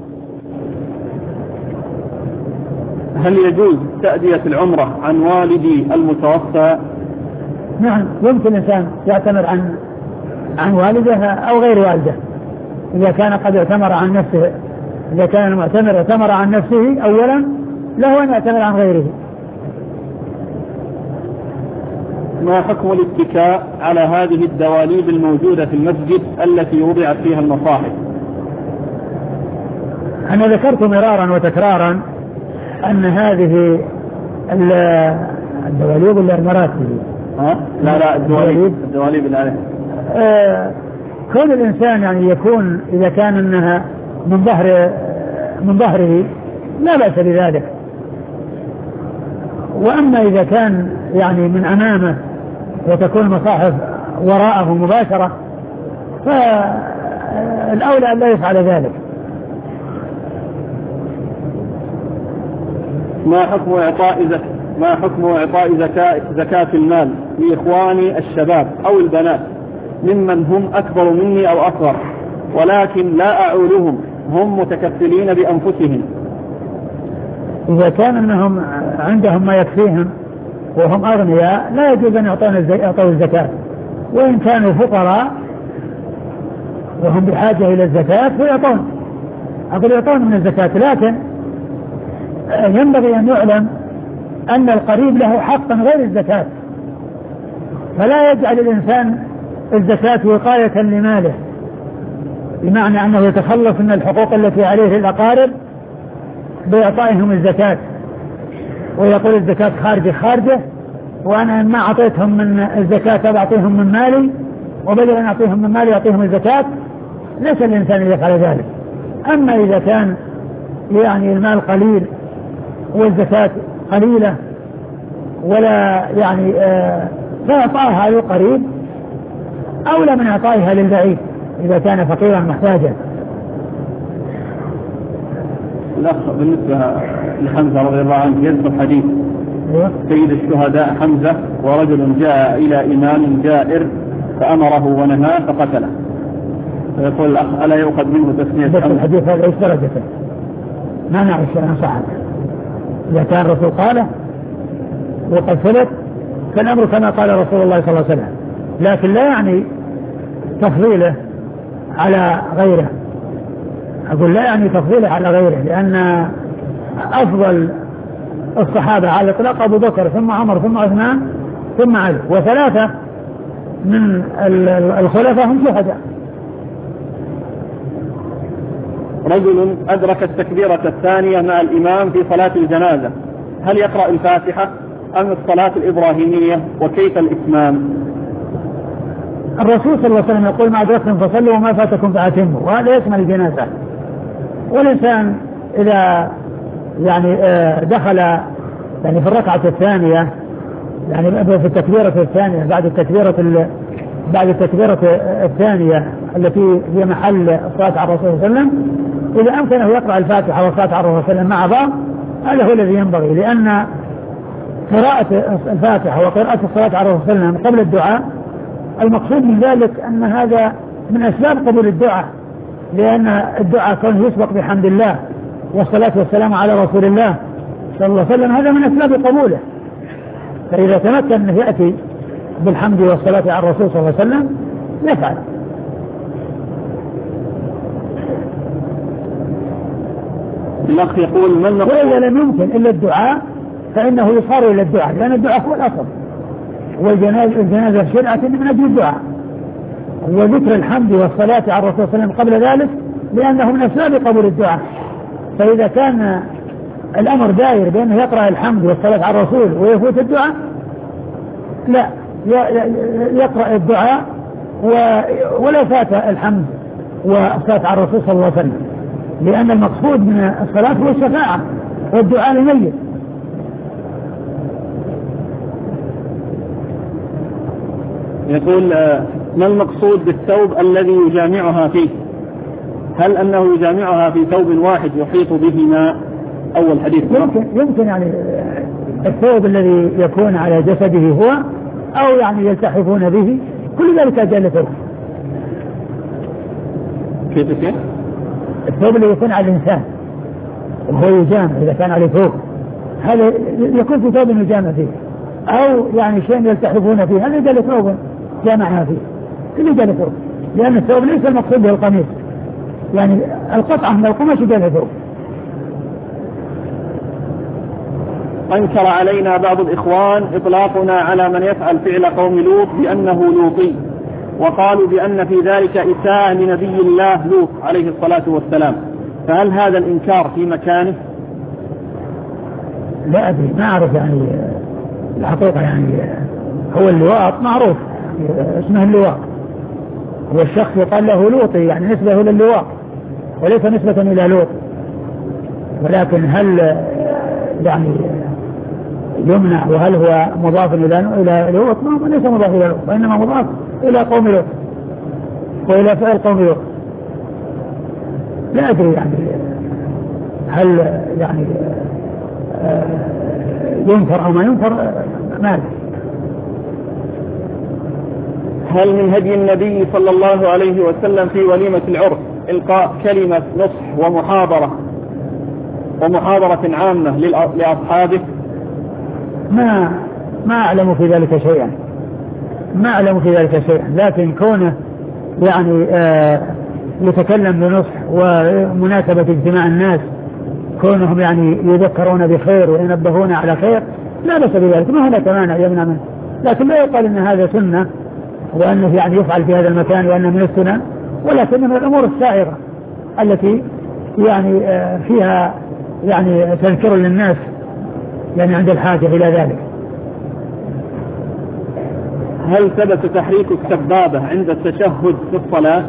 هل يجوز تأدية العمرة عن والدي المتوفى؟ نعم، يمكن الإنسان يعتمر عن عن والده أو غير والده إذا كان قد اعتمر عن نفسه. إذا كان المعتمر اعتمر عن نفسه أولا له أن يعتمر عن غيره. ما حكم الاتكاء على هذه الدواليب الموجودة في المسجد التي وضعت فيها المصاحف؟ أنا ذكرت مرارا وتكرارا أن هذه الدواليب ولا المراتب ها؟ لا لا الدواليب الدواليب الآلة آه كون الإنسان يعني يكون إذا كان أنها من ظهر من ظهره لا بأس بذلك، وأما إذا كان يعني من أمامه وتكون المصاحف وراءه مباشرة فالأولى أن لا يفعل ذلك. ما حكم إعطاء زك... ما حكم إعطاء زكاة زكاة المال لإخواني الشباب أو البنات ممن هم أكبر مني أو أصغر ولكن لا أعولهم، هم متكفلين بأنفسهم؟ إذا كان أنهم عندهم ما يكفيهم وهم أغنياء لا يجوز أن يعطوا الزكاة، وإن كانوا فقراء وهم بحاجة إلى الزكاة فيعطون أقول يعطون من الزكاة، لكن ينبغي أن يعلم أن القريب له حقا غير الزكاة، فلا يجعل الإنسان الزكاة وقاية لماله بمعنى أنه يتخلص من الحقوق التي عليه الأقارب بإعطائهم الزكاة ويقول الزكاة خارجة خارجة وأنا ما أعطيتهم من الزكاة بعطيهم من مالي وبدل أن أعطيهم من مالي أعطيهم الزكاة. ليس الإنسان يفعل ذلك. أما إذا كان يعني المال قليل والزكاة قليلة ولا يعني آه فإعطائها للقريب أولى من إعطائها للبعيد إذا كان فقيرا محتاجا. الأخ بالنسبة لحمزة رضي الله عنه يذكر حديث سيد الشهداء حمزة ورجل جاء إلى إمام جائر فأمره ونهاه فقتله، فيقول الأخ ألا يؤخذ منه تسمية بس الحديث هذا إيش درجته؟ ما نعرف شيئا صحيح. إذا كان الرسول قاله وقد ثبت فالأمر كما قال رسول الله صلى الله عليه وسلم، لكن لا يعني تفضيله على غيره. أقول لا يعني تفضيله على غيره، لأن أفضل الصحابة على الإطلاق أبو بكر ثم عمر ثم عثمان ثم علي، وثلاثة من الخلفاء هم شهداء. رجل أدرك التكبيرة الثانية مع الإمام في صلاة الجنازة، هل يقرأ الفاتحة أم الصلاة الإبراهيمية وكيف الإتمام؟ الرسول صلى الله عليه وسلم يقول ما أدركتم فصلوا وما فاتكم فأتموا، وهذا يشمل الجنازة. والإنسان إذا يعني دخل يعني في الركعة الثانية يعني في التكبيرة الثانية بعد التكبيرة بعد التكبيرة الثانية التي هي محل الصلاة على الرسول صلى الله عليه وسلم، إذا أمكنه يقرأ الفاتحة والصلاة على الرسول صلى الله عليه وسلم مع بعض هذا هو الذي ينبغي، لأن قراءة الفاتحة وقراءة الصلاة على الرسول صلى الله عليه وسلم قبل الدعاء المقصود من ذلك أن هذا من أسباب قبول الدعاء، لأن الدعاء كونه يسبق بحمد الله والصلاة والسلام على رسول الله صلى الله عليه وسلم هذا من أسباب قبوله. فإذا تمكن أنه يأتي بالحمد والصلاة على الرسول صلى الله عليه وسلم يفعل. الأخ يقول من وإذا لم يمكن إلا الدعاء فإنه يصار إلى الدعاء، لأن الدعاء هو الأصل، والجنازة الجنازة شرعة من أجل الدعاء، وذكر الحمد والصلاة على الرسول صلى الله عليه وسلم قبل ذلك لأنه من أسباب قبول الدعاء. فإذا كان الأمر داير بأنه يقرأ الحمد والصلاة على الرسول ويفوت الدعاء لا يقرأ الدعاء ولا فات الحمد والصلاة على الرسول صلى الله عليه وسلم، لأن المقصود من الصلاة هو الشفاعة والدعاء للميت. يقول ما المقصود بالثوب الذي يجامعها فيه؟ هل أنه يجامعها في ثوب واحد يحيط بهما؟ أول حديث. يمكن, يمكن يعني الثوب الذي يكون على جسده هو أو يعني يلتحفون به، كل ذلك أجل ثوب. كيف كيف؟ الثوب اللي يكون على الإنسان وهو يجامع إذا كان عليه ثوب، هذا يكون في ثوب يجامع فيه، أو يعني شيء يلتحفون فيه، هذا أجل ثوب جامعها فيه، كل أجل ثوب، لأن الثوب ليس المقصود به القميص، يعني القطعة من القماش أجل ثوب. أنكر علينا بعض الإخوان إطلاقنا على من يفعل فعل قوم لوط بأنه لوطي، وقالوا بأن في ذلك إساءة لنبي الله لوط عليه الصلاة والسلام، فهل هذا الإنكار في مكانه؟ لا أدري، ما أعرف يعني الحقيقة. يعني هو اللواط معروف، اسمه اللواط، هو الشخص يقال له لوطي، يعني نسبة إلى اللواط وليس نسبة إلى لوط. ولكن هل يعني يمنع وهل هو مضاف إلى إلى لوط؟ ما ليس مضاف إلى لوط، وإنما مضاف إلى قوم لوط وإلى فعل قوم لوط. لا أدري يعني هل يعني ينكر أو ما ينكر، ما أدري. هل من هدي النبي صلى الله عليه وسلم في وليمة العرس إلقاء كلمة نصح ومحاضرة ومحاضرة عامة لأصحابه؟ ما ما أعلم في ذلك شيئا، ما أعلم في ذلك شيئا، لكن كونه يعني آه يتكلم بنصح ومناسبة اجتماع الناس، كونهم يعني يذكرون بخير وينبهون على خير، لا بأس بذلك، ما هناك مانع يمنع منه، لكن لا يقال أن هذا سنة وأنه يعني يفعل في هذا المكان وأنه من السنن، ولكن من الأمور السائغة التي يعني آه فيها يعني تذكر للناس يعني عند الحاجة إلى ذلك. هل ثبت تحريك السبابة عند التشهد في الصلاة؟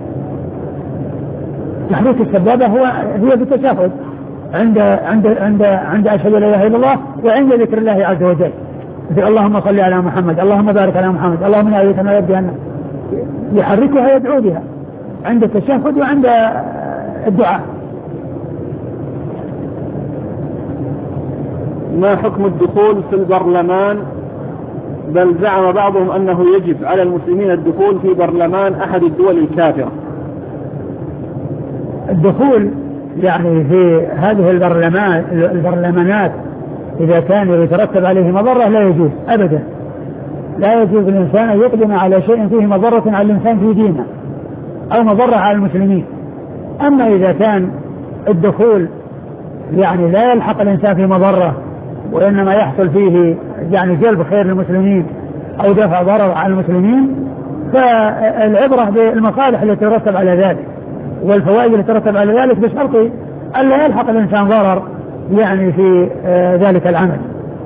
تحريك السبابة هو هي في التشهد عند عند عند عند أشهد لا إله إلا الله وعند ذكر الله عز وجل، مثل اللهم صل على محمد، اللهم بارك على محمد، اللهم لا إله إلا أنت، يحركها يدعو بها عند التشهد وعند الدعاء. ما حكم الدخول في البرلمان؟ بل زعم بعضهم أنه يجب على المسلمين الدخول في برلمان أحد الدول الكافرة. الدخول يعني في هذه البرلمان البرلمانات إذا كان يترتب عليه مضرة لا يجوز أبدا، لا يجوز الإنسان أن يقدم على شيء فيه مضرة على الإنسان في دينه أو مضرة على المسلمين. أما إذا كان الدخول يعني لا يلحق الإنسان في مضرة وإنما يحصل فيه يعني جلب خير للمسلمين أو دفع ضرر على المسلمين، فالعبرة بالمصالح التي ترتب على ذلك والفوائد التي ترتب على ذلك، بشرط ألا يلحق الإنسان ضرر يعني في ذلك العمل.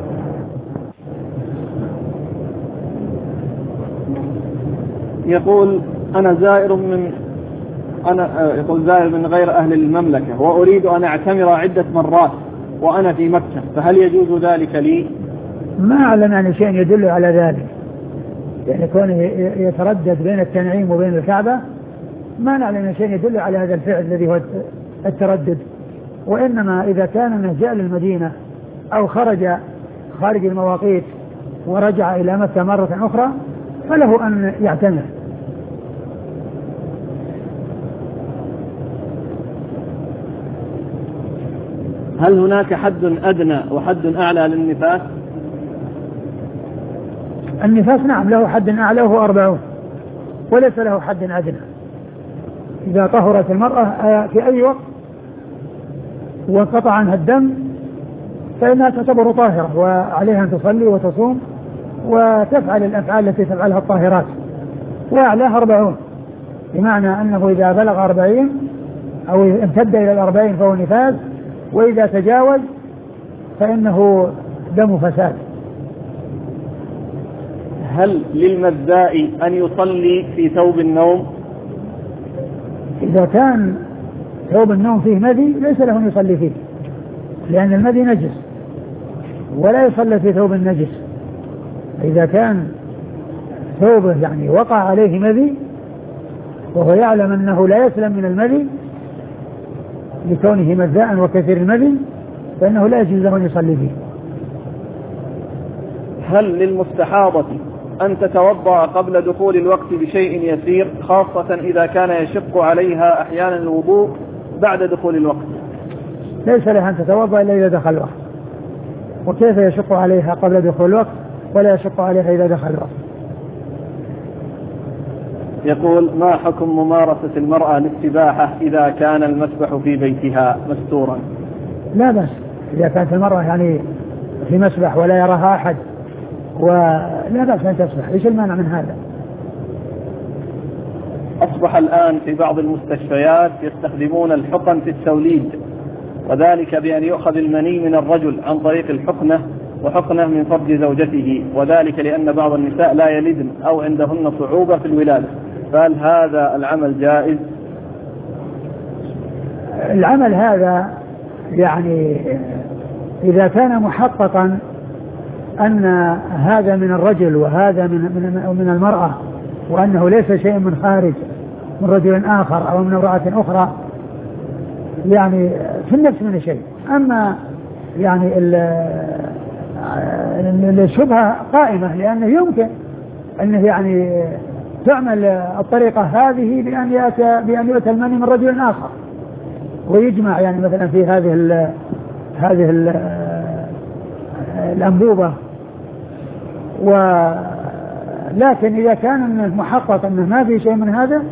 يقول أنا زائر من أنا يقول زائر من غير أهل المملكة وأريد أن أعتمر عدة مرات وأنا في مكة، فهل يجوز ذلك لي؟ ما أعلم عن شيء يدل على ذلك، يعني كونه يتردد بين التنعيم وبين الكعبة، ما نعلم عن شيء يدل على هذا الفعل الذي هو التردد. وإنما إذا كان من جاء للمدينة أو خرج خارج المواقيت ورجع إلى مكة مرة أخرى فله أن يعتمر. هل هناك حد أدنى وحد أعلى للنفاس؟ النفاس نعم له حد أعلى وهو أربعون، وليس له حد أدنى. إذا طهرت المرأة في أي وقت وانقطع عنها الدم فإنها تعتبر طاهرة وعليها أن تصلي وتصوم وتفعل الأفعال التي تفعلها الطاهرات، وأعلاها أربعون، بمعنى أنه إذا بلغ أربعين أو امتد إلى الأربعين فهو نفاس، وإذا تجاوز فإنه دم فساد. هل للمذاء أن يصلي في ثوب النوم؟ إذا كان ثوب النوم فيه مذي ليس له أن يصلي فيه، لأن المذي نجس ولا يصلي في ثوب النجس. إذا كان ثوبه يعني وقع عليه مذي وهو يعلم أنه لا يسلم من المذي لكونه مذاء وكثير المذي فإنه لا يجوز له أن يصلي فيه. هل للمستحاضة أن تتوضأ قبل دخول الوقت بشيء يسير خاصة إذا كان يشق عليها أحيانا الوضوء بعد دخول الوقت؟ ليس لها أن تتوضأ إلا إذا دخل الوقت. وكيف يشق عليها قبل دخول الوقت ولا يشق عليها إذا دخل الوقت؟ يقول: ما حكم ممارسة المرأة للسباحة إذا كان المسبح في بيتها مستورا؟ لا بأس إذا كانت المرأة يعني في مسبح ولا يراها أحد ولا بأس أن تسبح. إيش المانع من هذا؟ أصبح الآن في بعض المستشفيات يستخدمون الحقن في التوليد، وذلك بأن يؤخذ المني من الرجل عن طريق الحقنة وحقنة من فرج زوجته، وذلك لأن بعض النساء لا يلدن أو عندهن صعوبة في الولادة، فهل هذا العمل جائز؟ العمل هذا يعني إذا كان محققا أن هذا من الرجل وهذا من من من المرأة وأنه ليس شيء من خارج من رجل آخر أو من امرأة أخرى يعني في النفس من شيء. أما يعني الشبهة قائمة لأنه يمكن أنه يعني تعمل الطريقة هذه بأن يأتى بأن يؤتى المني من رجل آخر ويجمع يعني مثلا في هذه ال هذه ال الأنبوبة. ولكن إذا كان محقق أنه ما في شيء من هذا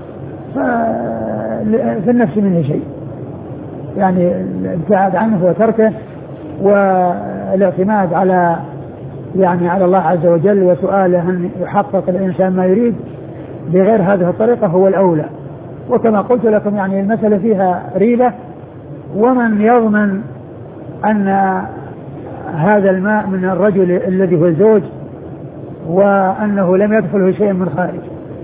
ففي النفس منه شيء يعني الابتعاد عنه وتركه والاعتماد على يعني على الله عز وجل وسؤاله أن يحقق الإنسان ما يريد بغير هذه الطريقة هو الأولى. وكما قلت لكم يعني المسألة فيها ريبة، ومن يضمن أن هذا الماء من الرجل الذي هو الزوج وأنه لم يدخله شيء من خارج؟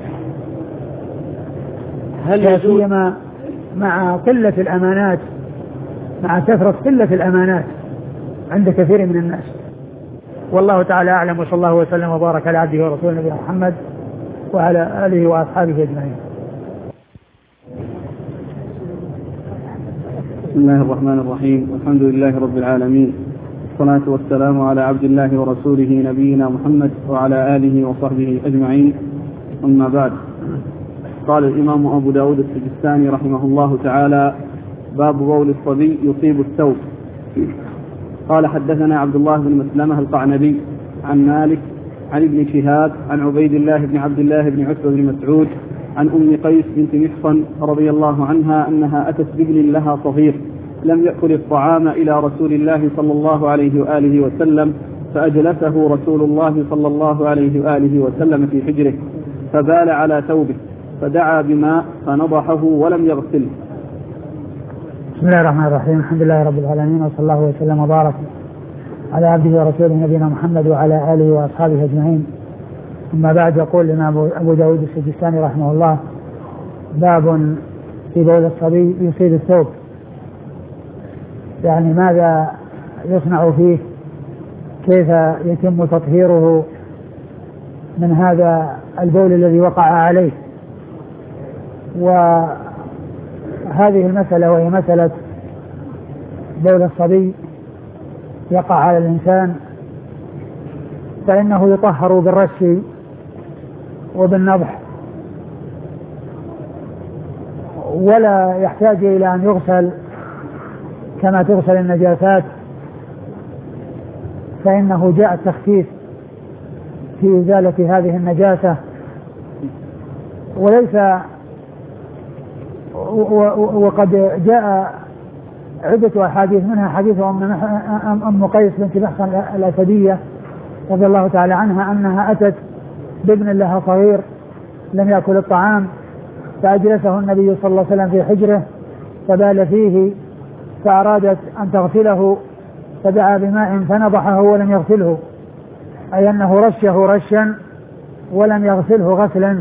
هل سيما مع قلة الأمانات مع كثرة قلة الأمانات عند كثير من الناس. والله تعالى أعلم، وصلى الله وسلم وبارك على عبده ورسوله نبينا محمد وعلى آله وأصحابه أجمعين. بسم الله الرحمن الرحيم، والحمد لله رب العالمين، والصلاة والسلام على عبد الله ورسوله نبينا محمد وعلى آله وصحبه أجمعين، أما بعد. قال الإمام أبو داود السجستاني رحمه الله تعالى: باب بول الصبي يصيب الثوب. قال: حدثنا عبد الله بن مسلمة القعنبي عن مالك عن ابن شهاب عن عبيد الله بن عبد الله بن عتبة بن مسعود عن أم قيس بنت محصن رضي الله عنها أنها أتت بابن لها صغير لم يأكل الطعام إلى رسول الله صلى الله عليه وآله وسلم، فأجلسه رسول الله صلى الله عليه وآله وسلم في حجره فبال على ثوبه فدعا بماء فنضحه ولم يغسله. بسم الله الرحمن الرحيم، الحمد لله رب العالمين، وصلى الله وسلم وبارك على عبده ورسوله نبينا محمد وعلى آله وأصحابه أجمعين. أما بعد، يقول الإمام أبو داود السجستاني رحمه الله: باب في بول الصبي يصيب الثوب، يعني ماذا يصنع فيه، كيف يتم تطهيره من هذا البول الذي وقع عليه. وهذه المسألة وهي مسألة بول الصبي يقع على الإنسان فإنه يطهر بالرش وبالنضح ولا يحتاج إلى أن يغسل كما تغسل النجاسات، فإنه جاء التخفيف في إزالة هذه النجاسة، وليس وقد جاء عدة أحاديث منها حديث أم قيس بنت محصن الأسدية رضي الله تعالى عنها أنها أتت بابن لها صغير لم يأكل الطعام فأجلسه النبي صلى الله عليه وسلم في حجره فبال فيه فأرادت أن تغسله فدعا بماء فنضحه ولم يغسله، أي أنه رشه رشا ولم يغسله غسلا.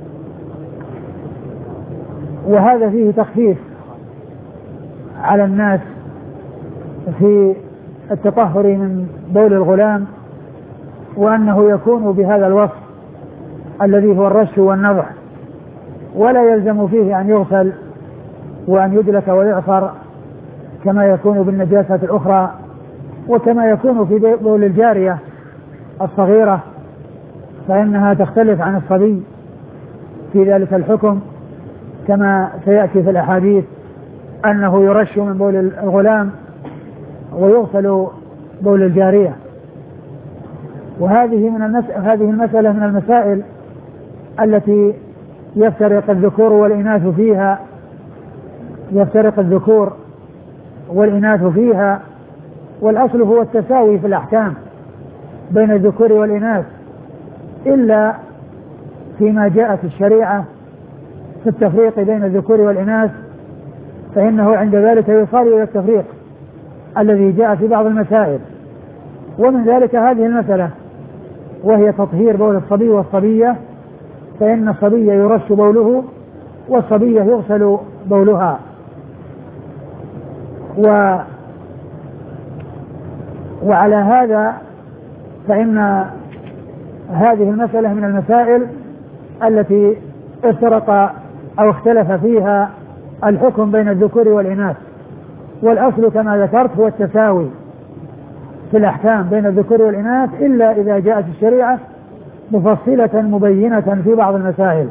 وهذا فيه تخفيف على الناس في التطهر من بول الغلام، وأنه يكون بهذا الوصف الذي هو الرش والنضح، ولا يلزم فيه أن يغسل وأن يدلك ويعصر كما يكون بالنجاسة الأخرى، وكما يكون في بول الجارية الصغيرة فإنها تختلف عن الصبي في ذلك الحكم، كما سيأتي في الأحاديث أنه يرش من بول الغلام ويغسل بول الجارية. وهذه من المس... هذه المسألة من المسائل التي يفترق الذكور والإناث فيها يفترق الذكور والإناث فيها والأصل هو التساوي في الأحكام بين الذكور والإناث، إلا فيما جاءت الشريعة في التفريق بين الذكور والإناث، فإنه عند ذلك يصار إلى التفريق الذي جاء في بعض المسائل. ومن ذلك هذه المسألة وهي تطهير بول الصبي والصبية، فإن الصبي يرش بوله والصبية يغسل بولها. و وعلى هذا فإن هذه المسألة من المسائل التي افترق أو اختلف فيها الحكم بين الذكور والإناث، والأصل كما ذكرت هو التساوي في الأحكام بين الذكور والإناث، إلا إذا جاءت الشريعة مفصلة مبينة في بعض المسائل.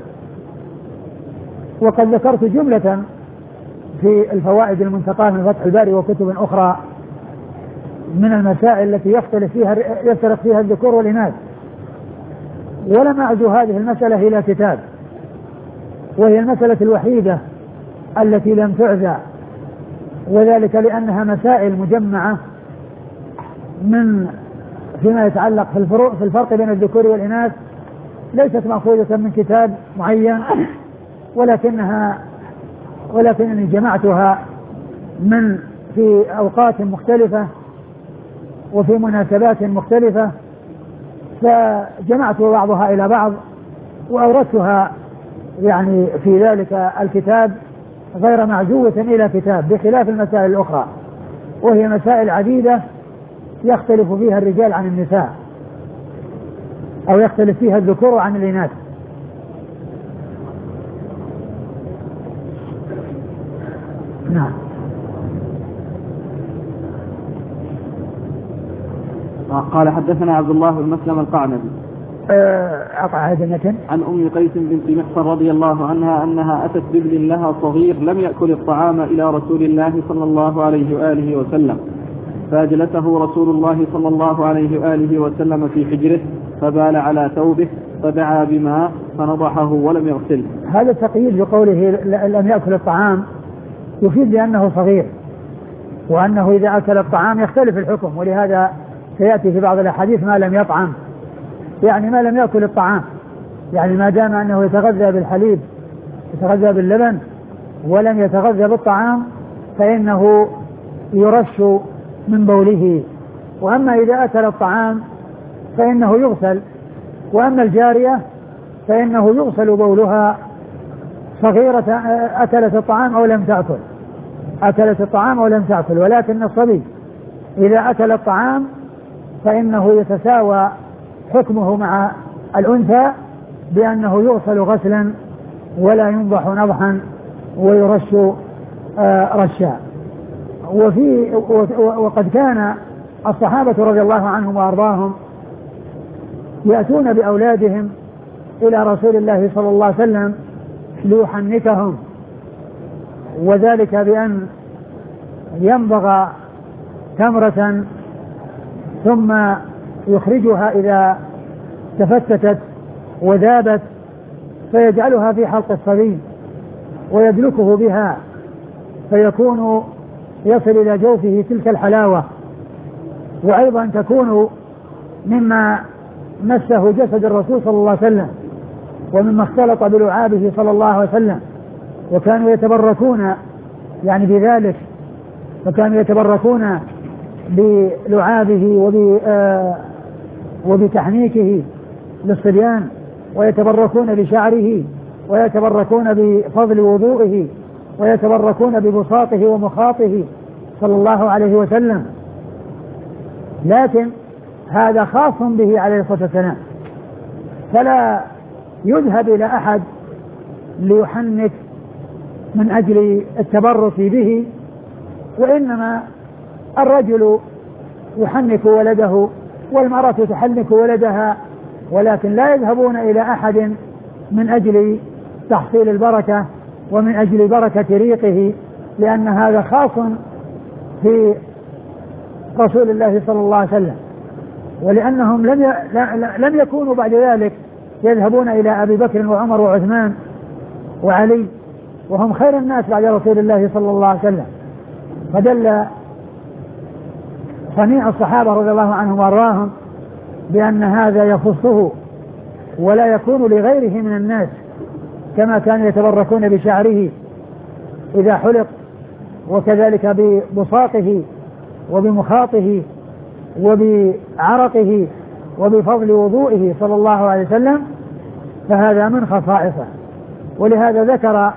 وقد ذكرت جملة في الفوائد المنتقاة من فتح الباري وكتب أخرى من المسائل التي يختلف فيها يفترق فيها الذكور والإناث، ولم أعزو هذه المسألة إلى كتاب، وهي المسألة الوحيدة التي لم تعزى، وذلك لأنها مسائل مجمعة من فيما يتعلق في الفروق في الفرق بين الذكور والإناث، ليست مأخوذة من كتاب معين، ولكنها ولكنني جمعتها من في أوقات مختلفة وفي مناسبات مختلفة، فجمعت بعضها إلى بعض وأوردتها يعني في ذلك الكتاب غير معزوة إلى كتاب، بخلاف المسائل الأخرى وهي مسائل عديدة يختلف فيها الرجال عن النساء، أو يختلف فيها الذكور عن الإناث. نعم. قال حدثنا عبد الله بن مسلم القعنبي أقع هدنة عن أم قيس بنت محصن رضي الله عنها أنها أتت بابن لها صغير لم يأكل الطعام إلى رسول الله صلى الله عليه وآله وسلم، فأجلسه رسول الله صلى الله عليه وآله وسلم في حجره فبال على ثوبه فدعا بماء فنضحه ولم يغسله. هذا التقييد بقوله لم يأكل الطعام يفيد بأنه صغير، وأنه إذا أكل الطعام يختلف الحكم، ولهذا سيأتي في بعض الأحاديث ما لم يطعم، يعني ما لم يأكل الطعام، يعني ما دام أنه يتغذى بالحليب يتغذى باللبن ولم يتغذى بالطعام فإنه يرش من بوله. وأما إذا أكل الطعام فإنه يغسل، وأما الجارية فإنه يغسل بولها صغيرة أكلت الطعام أو لم تأكل أكلت الطعام أو لم تأكل ولكن الصبي إذا أكل الطعام فإنه يتساوى حكمه مع الأنثى بأنه يغسل غسلا ولا ينضح نضحا ويرش رشا. وفي وقد كان الصحابة رضي الله عنهم وأرضاهم يأتون بأولادهم إلى رسول الله صلى الله عليه وسلم ليحنكهم، وذلك بأن ينبغ تمرة ثم يخرجها إذا تفتتت وذابت فيجعلها في حلق الصبي ويدلكه بها فيكون يصل إلى جوفه تلك الحلاوة، وأيضا تكون مما مسه جسد الرسول صلى الله عليه وسلم ومما اختلط بلعابه صلى الله عليه وسلم، وكانوا يتبركون يعني بذلك، فكانوا يتبركون بلعابه وب وبتحنيكه للصبيان، ويتبركون بشعره، ويتبركون بفضل وضوئه، ويتبركون ببساطه ومخاطه صلى الله عليه وسلم. لكن هذا خاص به عليه الصلاة والسلام، فلا يذهب إلى أحد ليحنك من أجل التبرك به، وإنما الرجل يحنك ولده والمرأة تحنك ولدها، ولكن لا يذهبون إلى أحد من أجل تحصيل البركة ومن أجل بركة ريقه، لأن هذا خاص في رسول الله صلى الله عليه وسلم، ولأنهم لم لم يكونوا بعد ذلك يذهبون إلى أبي بكر وعمر وعثمان وعلي، وهم خير الناس بعد رسول الله صلى الله عليه وسلم. فدل صنيع الصحابة رضي الله عنهم وارضاهم بأن هذا يخصه ولا يكون لغيره من الناس، كما كانوا يتبركون بشعره إذا حلق، وكذلك ببساطه وبمخاطه وبعرقه وبفضل وضوئه صلى الله عليه وسلم، فهذا من خصائصه. ولهذا ذكر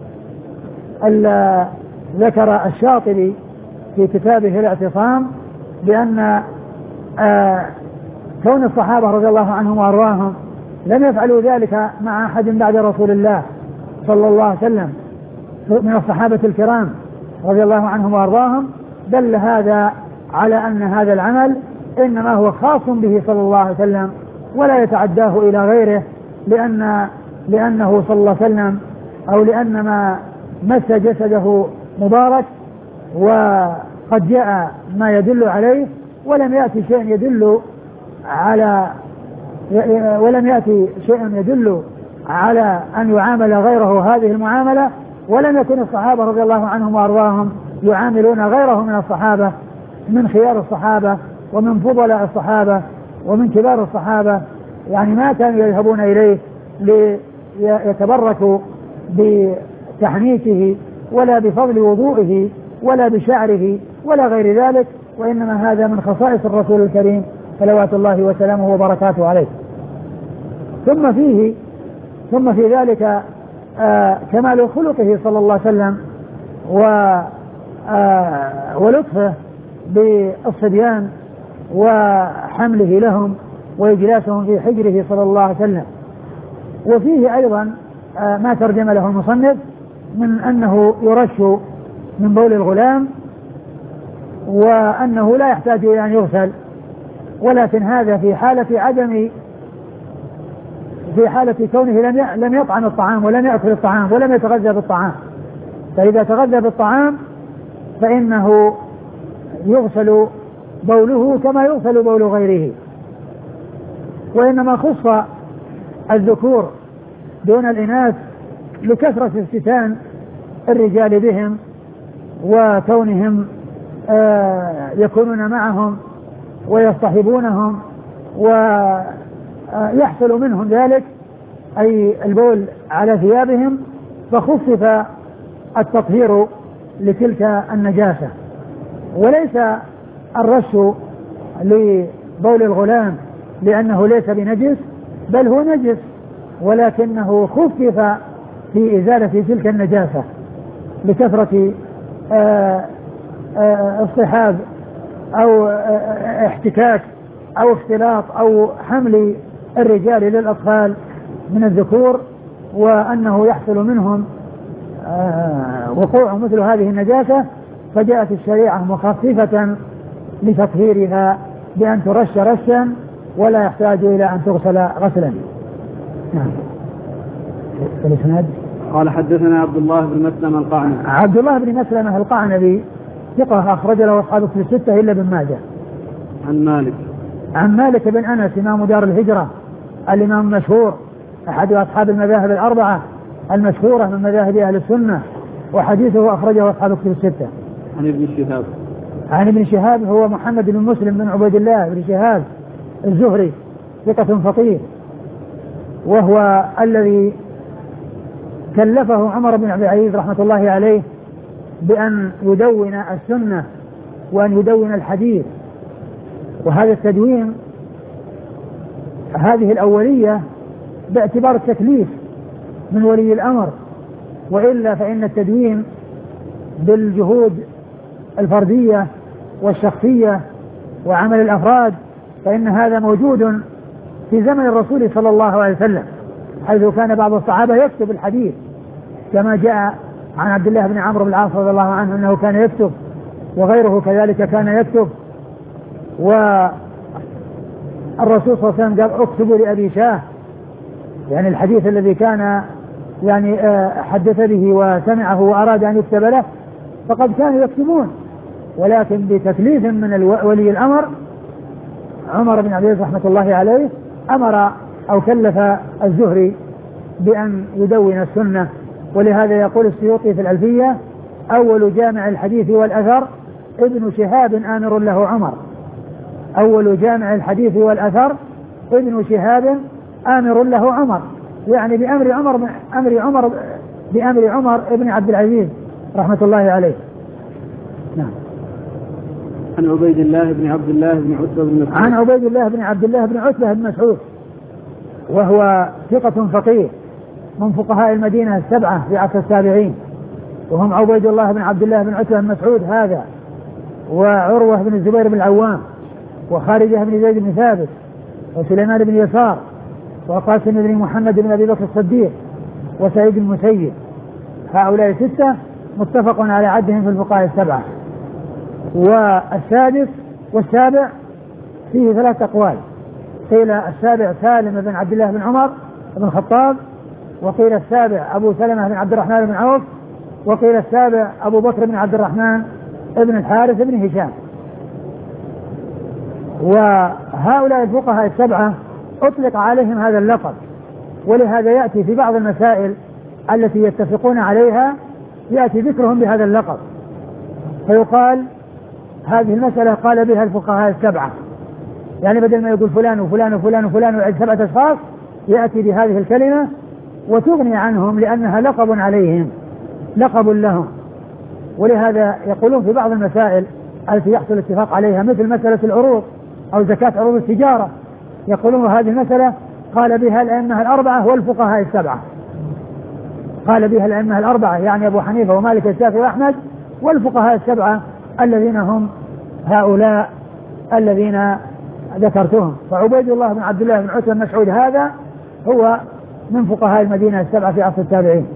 ذكر الشاطبي في كتابه الاعتصام بأن آه كون الصحابة رضي الله عنهم وارضاهم لم يفعلوا ذلك مع أحد بعد رسول الله صلى الله عليه وسلم من الصحابة الكرام رضي الله عنهم وارضاهم، دل هذا على أن هذا العمل إنما هو خاص به صلى الله عليه وسلم ولا يتعداه إلى غيره، لأن لأنه صلى الله عليه وسلم أو لأن ما مس جسده مبارك وقد جاء ما يدل عليه، ولم يأتي شيء يدل على ولم يأتي شيء يدل على أن يعامل غيره هذه المعاملة، ولم يكن الصحابة رضي الله عنهم وأرضاهم يعاملون غيره من الصحابة من خيار الصحابة ومن فضلاء الصحابة ومن كبار الصحابة، يعني ما كانوا يذهبون إليه ليتبركوا بتحنيكه ولا بفضل وضوئه ولا بشعره ولا غير ذلك، وإنما هذا من خصائص الرسول الكريم صلوات الله وسلامه وبركاته عليه. ثم فيه ثم في ذلك آه كمال خلقه صلى الله عليه وسلم و آه ولطفه بالصبيان وحمله لهم وإجلاسهم في حجره صلى الله عليه وسلم. وفيه أيضا آه ما ترجم له المصنف من أنه يرش من بول الغلام وأنه لا يحتاج إلى أن يغسل، ولكن هذا في حالة عدم في حالة كونه لم لم يطعم الطعام ولم يأكل الطعام ولم يتغذى بالطعام، فإذا تغذى بالطعام فإنه يغسل بوله كما يغسل بول غيره. وإنما خص الذكور دون الإناث لكثرة استتان الرجال بهم وكونهم آه يكونون معهم ويصطحبونهم ويحصل منهم ذلك أي البول على ثيابهم، فخفف التطهير لتلك النجاسة. وليس الرش لبول الغلام لأنه ليس بنجس، بل هو نجس ولكنه خفف في إزالة تلك النجاسة لكثرة اصطحاب أو احتكاك أو اختلاط أو حمل الرجال للأطفال من الذكور، وأنه يحصل منهم وقوع مثل هذه النجاسة، فجاءت الشريعة مخففة لتطهيرها بأن ترش رشا ولا يحتاج إلى أن تغسل غسلا. نعم. الإسناد قال حدثنا عبد الله بن مسلمة القعنبي. عبد الله بن مسلمة القعنبي ثقة أخرج له أصحاب في الستة إلا بن ماجه. عن مالك عن مالك بن أنس إمام دار الهجرة الإمام المشهور أحد أصحاب المذاهب الأربعة المشهورة من مذاهب أهل السنة، وحديثه أخرجه أصحاب في الستة. عن ابن شهاب عن ابن شهاب هو محمد بن مسلم بن عبيد الله بن شهاب الزهري ثقة فقيه، وهو الذي كلفه عمر بن عبد العزيز رحمة الله عليه بأن يدون السنة وأن يدون الحديث. وهذا التدوين هذه الأولية باعتبار التكليف من ولي الأمر، وإلا فإن التدوين بالجهود الفردية والشخصية وعمل الأفراد فإن هذا موجود في زمن الرسول صلى الله عليه وسلم، حيث كان بعض الصحابة يكتب الحديث كما جاء عن عبد الله بن عمرو بن العاص رضي الله عنه أنه كان يكتب وغيره كذلك كان يكتب. والرسول صلى الله عليه وسلم قال اكتبوا لأبي شاه، يعني الحديث الذي كان يعني حدث به وسمعه وأراد أن يكتب له فقد كانوا يكتبون، ولكن بتكليف من ولي الأمر عمر بن عبد العزيز رحمة الله عليه أمر أو كلف الزهري بأن يدون السنة. ولهذا يقول السيوطي في الألفية أول جامع الحديث والأثر ابن شهاب آمر له عمر. أول جامع الحديث والأثر ابن شهاب آمر له عمر، يعني بأمر عمر أمر عمر بأمر عمر ابن عبد العزيز رحمة الله عليه. نعم. عن عبيد الله بن عبد الله بن عتبة بن مسعود. عن عبيد الله بن عبد الله بن عتبة بن مسعود وهو ثقة فقيه من فقهاء المدينة السبعة في عصر التابعين، وهم عبيد الله بن عبد الله بن عتبة بن مسعود هذا، وعروة بن الزبير بن العوام، وخارجة بن زيد بن ثابت، وسليمان بن يسار، وقاسم بن محمد بن أبي بكر الصديق، وسعيد بن المسيب. هؤلاء ستة متفق على عدهم في الفقهاء السبعة. والسادس والسابع فيه ثلاث أقوال، قيل السابع سالم بن عبد الله بن عمر بن الخطاب، وقيل السابع أبو سلمة بن عبد الرحمن بن عوف، وقيل السابع أبو بكر بن عبد الرحمن بن الحارث بن هشام. وهؤلاء الفقهاء السبعة أطلق عليهم هذا اللقب، ولهذا يأتي في بعض المسائل التي يتفقون عليها يأتي ذكرهم بهذا اللقب، فيقال هذه المسألة قال بها الفقهاء السبعة، يعني بدل ما يقول فلان وفلان وفلان وفلان وعد سبعة أشخاص يأتي بهذه الكلمة وتغني عنهم لأنها لقب عليهم، لقب لهم. ولهذا يقولون في بعض المسائل التي يحصل الاتفاق عليها مثل مسألة العروض أو زكاة عروض التجارة، يقولون هذه المسألة قال بها الأئمة الأربعة والفقهاء السبعة، قال بها الأئمة الأربعة يعني أبو حنيفة ومالك والشافعي وأحمد، والفقهاء السبعة الذين هم هؤلاء الذين ذكرتهم. فعبيد الله بن عبد الله بن عتبة بن مسعود هذا هو من فقهاء المدينة السبعة في عصر التابعين.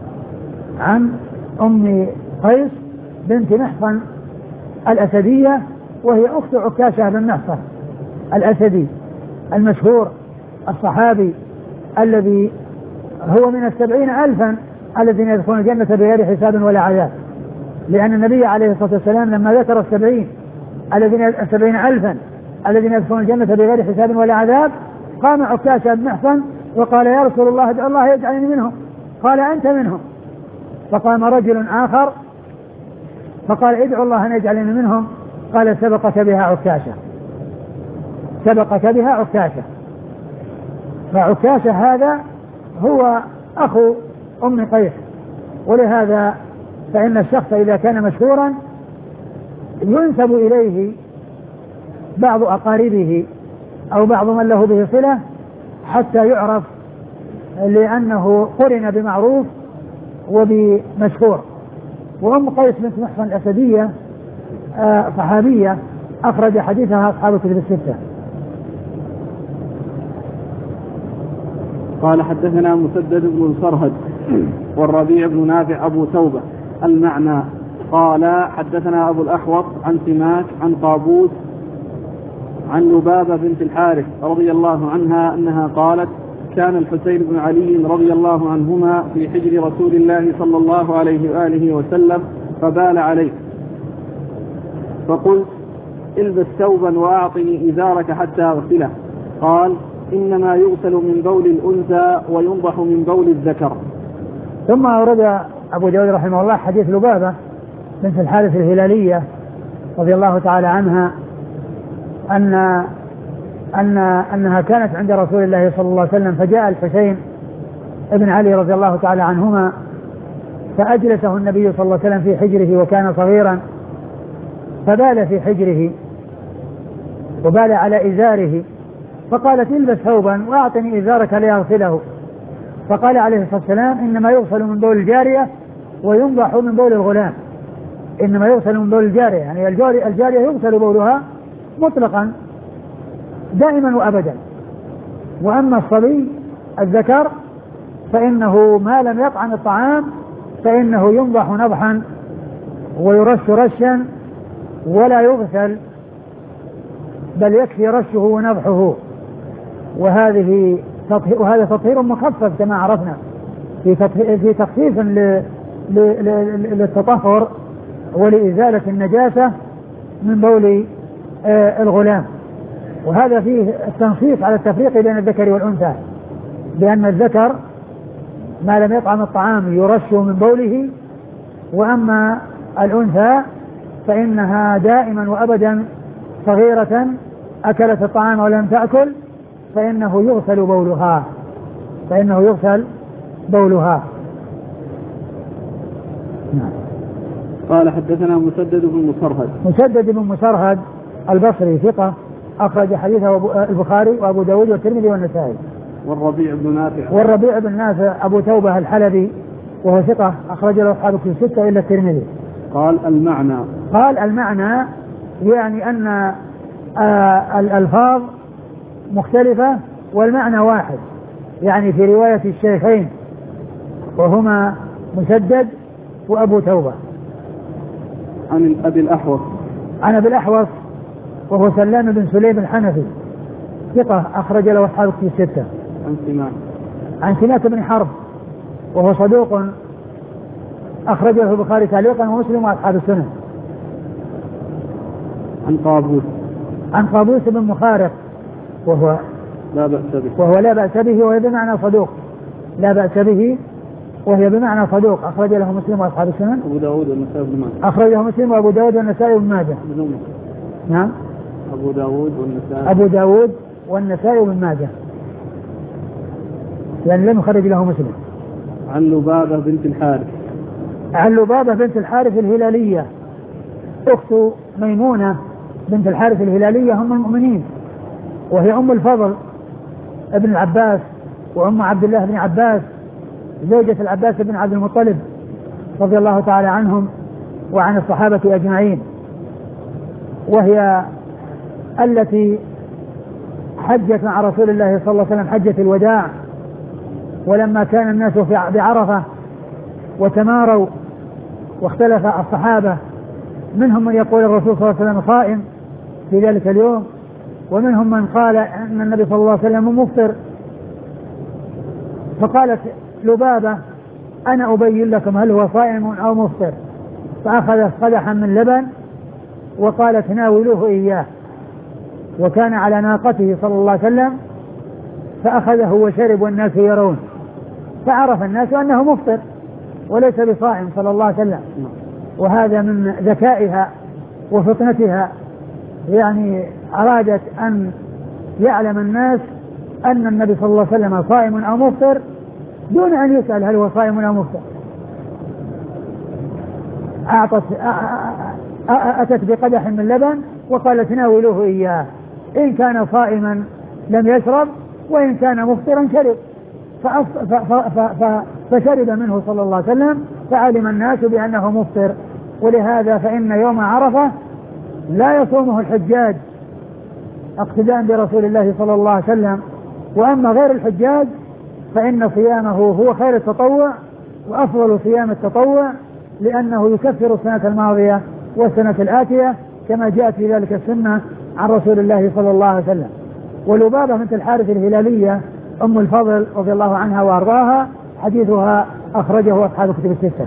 عن أم قيس بنت محصن الأسدية، وهي أخت عكاشة بن محصن الأسدي المشهور الصحابي الذي هو من السبعين ألفا الذين يدخلون الجنة بغير حساب ولا عذاب، لأن النبي عليه الصلاة والسلام لما ذكر السبعين الذين السبعين ألفا الذين يدخلون الجنة بغير حساب ولا عذاب قام عكاشة بن محصن وقال يا رسول الله ادعو الله يجعلني منهم، قال أنت منهم. فقام رجل آخر فقال ادعو الله أن يجعلني منهم، قال سبقك بها عكاشة، سبقك بها عكاشة. فعكاشة هذا هو أخو أم قيس، ولهذا فإن الشخص إذا كان مشهورا ينسب إليه بعض أقاربه أو بعض من له به صلة حتى يعرف، لأنه قرن بمعروف وبمشهور. وأم قيس بنت محصن الأسدية صحابية أخرج حديثها أصحاب الكتب الستة. قال حدثنا مسدد بن سرهد والربيع بن نافع أبو توبة المعنى قال حدثنا أبو الأحوص عن سماك عن قابوس عن لبابة بنت الحارث رضي الله عنها أنها قالت كان الحسين بن علي رضي الله عنهما في حجر رسول الله صلى الله عليه وآله وسلم فبال عليه، فقلت البس ثوبا وأعطني إزارك حتى أغسله، قال إنما يغسل من بول الأنثى وينضح من بول الذكر. ثم أورد أبو داود رحمه الله حديث لبابة بنت الحارث الهلالية رضي الله تعالى عنها أن أن أنها كانت عند رسول الله صلى الله عليه وسلم، فجاء الحسين ابن علي رضي الله تعالى عنهما فأجلسه النبي صلى الله عليه وسلم في حجره وكان صغيرا، فبال في حجره وبال على إزاره، فقالت البس ثوبا وأعطني إزارك لأغسله، فقال عليه الصلاة والسلام إنما يغسل من بول الجارية وينضح من بول الغلام، إنما يغسل من بول الجارية يعني الجارية يغسل بولها مطلقا دائما وأبدا، وأما الصبي الذكر فإنه ما لم يطعم الطعام فإنه ينضح نضحا ويرش رشا ولا يغسل، بل يكفي رشه ونضحه. وهذه وهذا تطهير مخفف كما عرفنا في في تخفيف للتطهر ولإزالة النجاسة من بول الغلام. وهذا فيه التنصيص على التفريق بين الذكر والأنثى، بأن الذكر ما لم يطعم الطعام يرش من بوله، وأما الأنثى فإنها دائما وأبدا صغيرة أكلت الطعام ولم تأكل فإنه يغسل بولها فإنه يغسل بولها. نعم. قال حدثنا مسدد بن مسرهد. مسدد بن مسرهد البصري ثقة أخرج حديثه البخاري وأبو داود والترمذي والنسائي. والربيع بن نافع. والربيع بن نافع أبو توبة الحلبي وهو ثقة أخرج له أصحاب كتب الستة إلا الترمذي. قال المعنى. قال المعنى يعني أن آه الألفاظ مختلفة والمعنى واحد، يعني في رواية الشيخين وهما مسدد وأبو توبة. عن أبي الأحوص. عن أبي الأحوص وهو سلام بن سليم الحنفي ثقة أخرج له أصحاب كتب الستة. عن سماك. عن سماك بن حرب وهو صدوق أخرج له البخاري تعليقا ومسلم وأصحاب السنن. عن قابوس. عن قابوس بن مخارق وهو لا بأس به وهو لا بأس به وهي بمعنى صدوق لا بأس به وهي بمعنى صدوق أخرج له مسلم وأصحاب السنن. أبو داود والنسائي بن ماجه. أخرجه مسلم وأبو داود والنسائي بن ماجه. نعم. أبو داود والنسائي. أبو داود والنسائي بن ماجه لأن لم يخرج له مسلم. عن لبابة بنت الحارث. عن لبابة بنت الحارث الهلالية أخت ميمونة بنت الحارث الهلالية هم المؤمنين، وهي أم الفضل ابن العباس وأم عبد الله بن عباس زوجة العباس بن عبد المطلب رضي الله تعالى عنهم وعن الصحابة أجمعين، وهي التي حجت مع رسول الله صلى الله عليه وسلم حجة الوداع، ولما كان الناس بعرفة وتماروا واختلف الصحابة منهم من يقول الرسول صلى الله عليه وسلم صائم في ذلك اليوم، ومنهم من قال أن النبي صلى الله عليه وسلم مفطر، فقالت لبابة أنا أبين لكم هل هو صائم أو مفطر، فأخذت قدحا من لبن وقالت ناولوه إياه، وكان على ناقته صلى الله عليه وسلم فأخذه وشرب والناس يرون، فعرف الناس أنه مفطر وليس بصائم صلى الله عليه وسلم. وهذا من ذكائها وفطنتها، يعني أرادت أن يعلم الناس أن النبي صلى الله عليه وسلم صائم أو مفطر دون أن يسأل هل هو صائم أو مفطر. أعطت أتت بقدح من لبن وقالت ناولوه إياه، إن كان صائما لم يشرب وإن كان مفطرا شرب، فشرب منه صلى الله عليه وسلم فعلم الناس بأنه مفطر. ولهذا فإن يوم عرفة لا يصومه الحجاج اقتداء برسول الله صلى الله عليه وسلم، وأما غير الحجاج فإن صيامه هو خير التطوع وأفضل صيام التطوع، لأنه يكفر السنة الماضية والسنة الآتية كما جاءت في ذلك السنة عن رسول الله صلى الله عليه وسلم. ولبابة بنت الحارث الهلالية أم الفضل رضي الله عنها وأرضاها حديثها أخرجه أصحاب كتب الستة.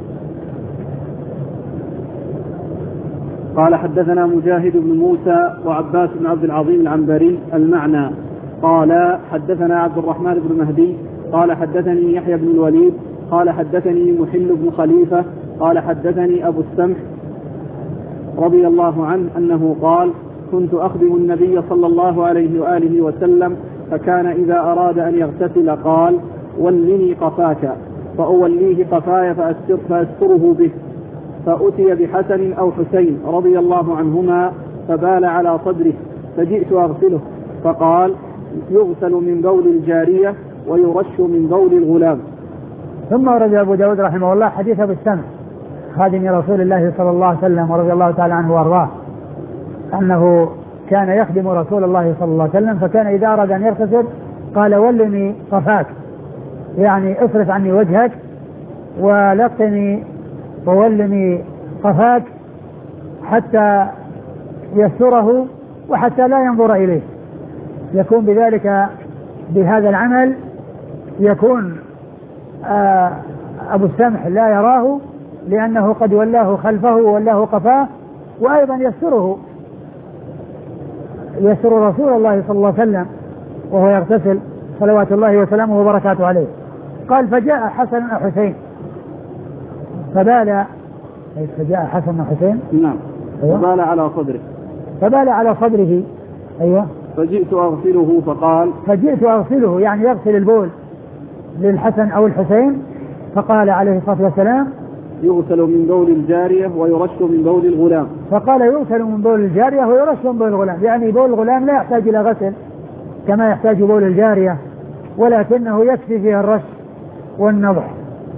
قال حدثنا مجاهد بن موسى وعباس بن عبد العظيم العنبري المعنى. قال حدثنا عبد الرحمن بن مهدي قال حدثني يحيى بن الوليد قال حدثني محل بن خليفة قال حدثني أبو السمح رضي الله عنه أنه قال كنت أخدم النبي صلى الله عليه وآله وسلم، فكان إذا أراد أن يغتسل قال ولني قفاك، فأوليه قفاي فأستر فأستره به، فأتي بحسن أو حسين رضي الله عنهما فبال على صدره، فجئت أغسله فقال يغسل من بول الجارية ويرش من بول الغلام. ثم ورد أبو داود رحمه الله حديث أبو السمح خادم رسول الله صلى الله عليه وسلم ورضي الله تعالى عنه وارضاه أنه كان يخدم رسول الله صلى الله عليه وسلم، فكان إذا أراد أن يغتسل قال ولني قفاك، يعني اصرف عني وجهك ولقني وولني قفاك حتى يستره وحتى لا ينظر إليه. يكون بذلك بهذا العمل يكون آه أبو السمح لا يراه لأنه قد ولاه خلفه وولاه قفاه، وأيضا يستره يستر رسول الله صلى الله عليه وسلم وهو يغتسل صلوات الله وسلامه وبركاته عليه. قال فجاء حسن وحسين فبال فجاء حسن وحسين نعم أيوة. فبال على صدره فبال على صدره أيوة. فجئت أغسله فقال فجئت أغسله يعني يغسل البول للحسن أو الحسين، فقال عليه الصلاة والسلام يغسل من بول الجارية ويرش من بول الغلام. فقال يغسل من بول الجارية ويرش من بول الغلام، يعني بول الغلام لا يحتاج إلى غسل كما يحتاج بول الجارية، ولكنه يكفي فيها الرش والنضح.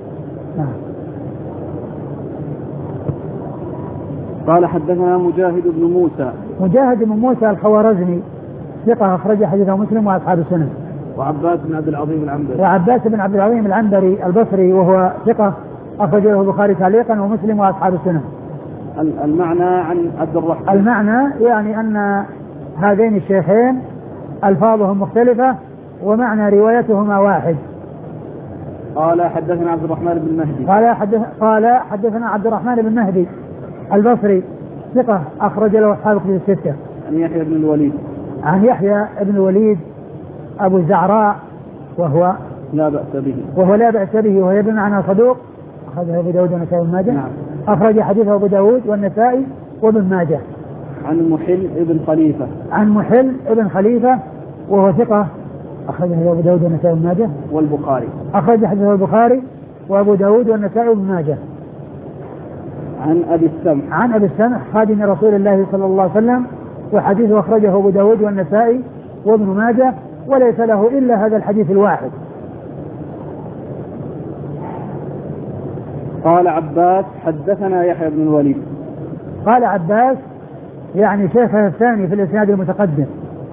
قال حدثنا مجاهد بن موسى مجاهد بن موسى الخوارزمي ثقة أخرج حديثه مسلم وأصحاب السنن. وعباس بن عبد العظيم العنبري وعباس بن عبد العظيم العنبري البصري وهو ثقة أخرج له البخاري تعليقا ومسلم وأصحاب السنن. المعنى عن عبد الرحمن المعنى يعني أن هذين الشيخين ألفاظهم مختلفة ومعنى روايتهما واحد. قال حدثنا عبد الرحمن بن مهدي قال حدث قال حدثنا عبد الرحمن بن مهدي البصري ثقة أخرج له أصحاب الكتب الستة. عن يحيى بن الوليد عن يحيى بن الوليد أبو الزعراء وهو لا بأس به وهو لا بأس به وهو ابن عنا صدوق أخرجه أبو داود والنسائي وابن ماجه. نعم. أخرج حديثه أبو داود والنسائي وابن ماجه. عن محل ابن خليفة عن محل ابن خليفة وهو ثقة أخرجه أبو داود والنسائي وابن ماجه والبخاري. أخرج حديثه البخاري وأبو داود والنسائي وابن ماجه. عن أبي السمح عن أبي السمح خادم رسول الله صلى الله عليه وسلم وحديثه أخرجه أبو داود والنسائي وابن ماجه وليس له إلا هذا الحديث الواحد. قال عباس حدثنا يحيى بن الوليد. قال عباس يعني شيخه الثاني في الإسناد المتقدم،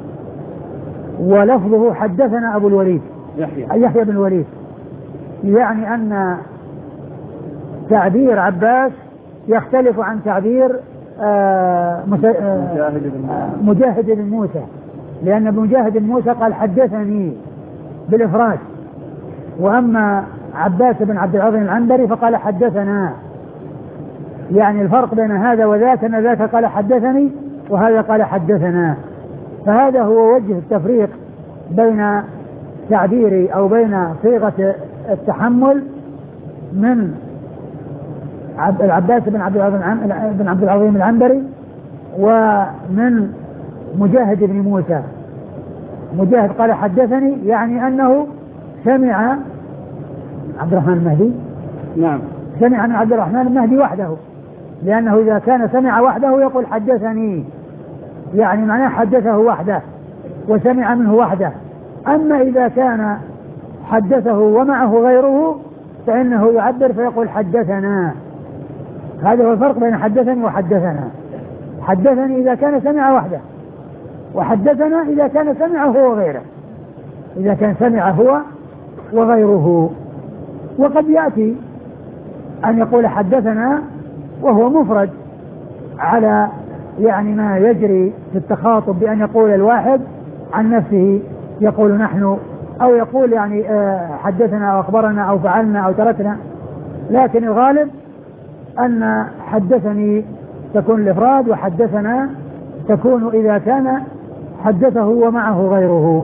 ولفظه حدثنا أبو الوليد يحيى يحيى بن الوليد، يعني أن تعبير عباس يختلف عن تعبير آه مجاهد بن آه مجاهد بن موسى، لأن ابن مجاهد بن موسى قال حدثني بالإفراد، وأما عباس بن عبد العظيم العنبري فقال حدثنا. يعني الفرق بين هذا وذاك أن ذاك قال حدثني وهذا قال حدثنا، فهذا هو وجه التفريق بين تعبير أو بين صيغة التحمل من العباس بن عبد العظيم بن عبد العظيم العنبري ومن مجاهد بن موسى. مجاهد قال حدثني يعني أنه سمع عبد الرحمن المهدي نعم سمع عن عبد الرحمن المهدي وحده، لأنه إذا كان سمع وحده يقول حدثني، يعني معناه حدثه وحده وسمع منه وحده. أما إذا كان حدثه ومعه غيره فإنه يعبر فيقول حدثنا. هذا هو الفرق بين حدثني وحدثنا. حدثني إذا كان سمع وحده، وحدثنا إذا كان سمع هو وغيره، إذا كان سمع هو وغيره. وقد يأتي أن يقول حدثنا وهو مفرد على يعني ما يجري في التخاطب بأن يقول الواحد عن نفسه يقول نحن، أو يقول يعني حدثنا أو أخبرنا أو فعلنا أو تركنا، لكن الغالب أن حدثني تكون الإفراد وحدثنا تكون إذا كان حدثه ومعه غيره.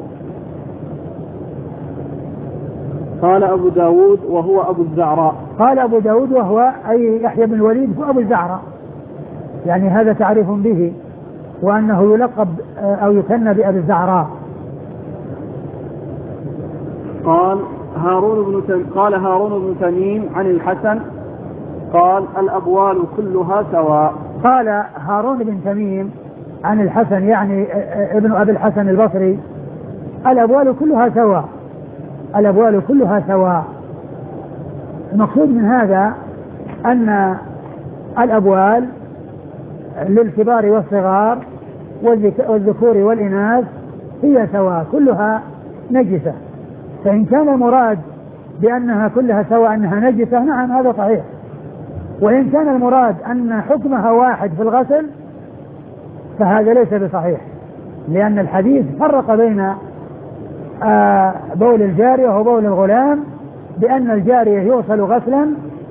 قال أبو داود وهو أبو الزعراء. قال أبو داود وهو أي يحيى بن الوليد هو أبو الزعراء، يعني هذا تعريف به، وأنه يلقب أو يكنى بأبي الزعراء. قال هارون بن تم... قال هارون بن تميم عن الحسن قال الأبوال كلها سواء. قال هارون بن تميم عن الحسن يعني ابن أبي الحسن البصري الأبوال كلها سواء، الأبوال كلها سواء. المقصود من هذا أن الأبوال للكبار والصغار والذكور والإناث هي سواء كلها نجسة. فإن كان مراد بأنها كلها سواء أنها نجسة، نعم هذا صحيح. وإن كان المراد أن حكمها واحد في الغسل فهذا ليس بصحيح، لأن الحديث فرق بين بول الجارية وبول الغلام بأن الجارية يغسل غسلا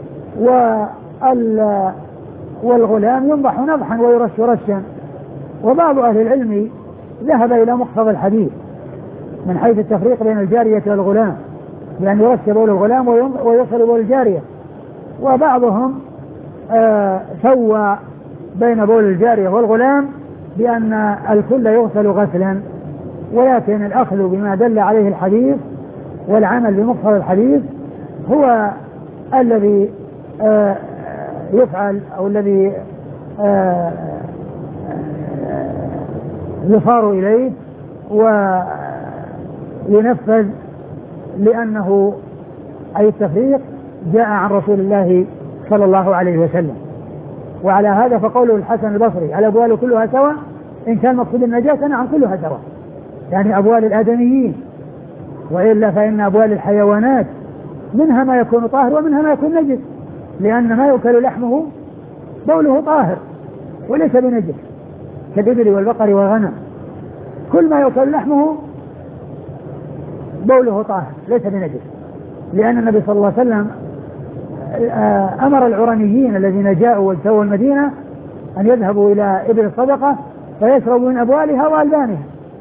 والغلام ينضح نضحا ويرش رشا. وبعض أهل العلم ذهب إلى مقتضى الحديث من حيث التفريق بين الجارية والغلام، بأن يرش بول الغلام ويغسل بول الجارية. وبعضهم آه سوى بين بول الجارية والغلام بأن الكل يغسل غسلا، ولكن الأخذ بما دل عليه الحديث والعمل بمقتضى الحديث هو الذي آه يفعل أو الذي آه يصار إليه وينفذ، لأنه أي التفريق جاء عن رسول الله صلى الله عليه وسلم. وعلى هذا فقوله الحسن البصري الأبوال كلها سواء، إن كان مقصود النجاسة نعم كلها سواء، يعني أبوال الآدميين، وإلا فإن أبوال الحيوانات منها ما يكون طاهر ومنها ما يكون نجس، لأن ما يؤكل لحمه بوله طاهر وليس بنجس كالإبل والبقر والغنم، كل ما يؤكل لحمه بوله طاهر ليس بنجس، لأن النبي صلى الله عليه وسلم أمر العرنيين الذين جاءوا واجتووا المدينة أن يذهبوا إلى إبل الصدقة فيشربوا من أبوالها وألبانها،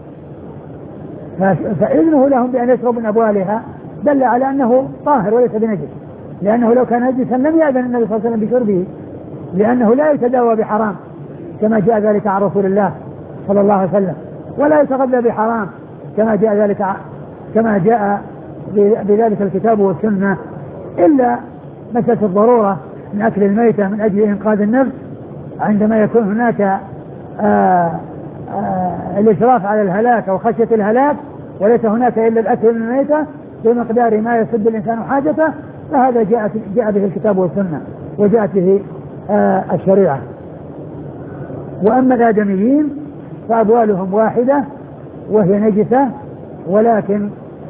فإذنه لهم بأن يشربوا من أبوالها دل على أنه طاهر وليس بنجس، لأنه لو كان نجسا لم يأذن النبي صلى الله عليه وسلم بشربه، لأنه لا يتداوى بحرام كما جاء ذلك عن رسول الله صلى الله عليه وسلم، ولا يتغذى بحرام كما جاء ذلك كما جاء بذلك الكتاب والسنة، إلا مسألة الضرورة من أكل الميتة من أجل إنقاذ النفس عندما يكون هناك آآ آآ الإشراف على الهلاك أو خشية الهلاك، وليس هناك إلا الأكل من الميتة بمقدار ما يسد الإنسان حاجته، فهذا جاء جاء به الكتاب والسنة وجاءت به الشريعة. وأما الآدميين فأبوالهم واحدة وهي نجسة، ولكن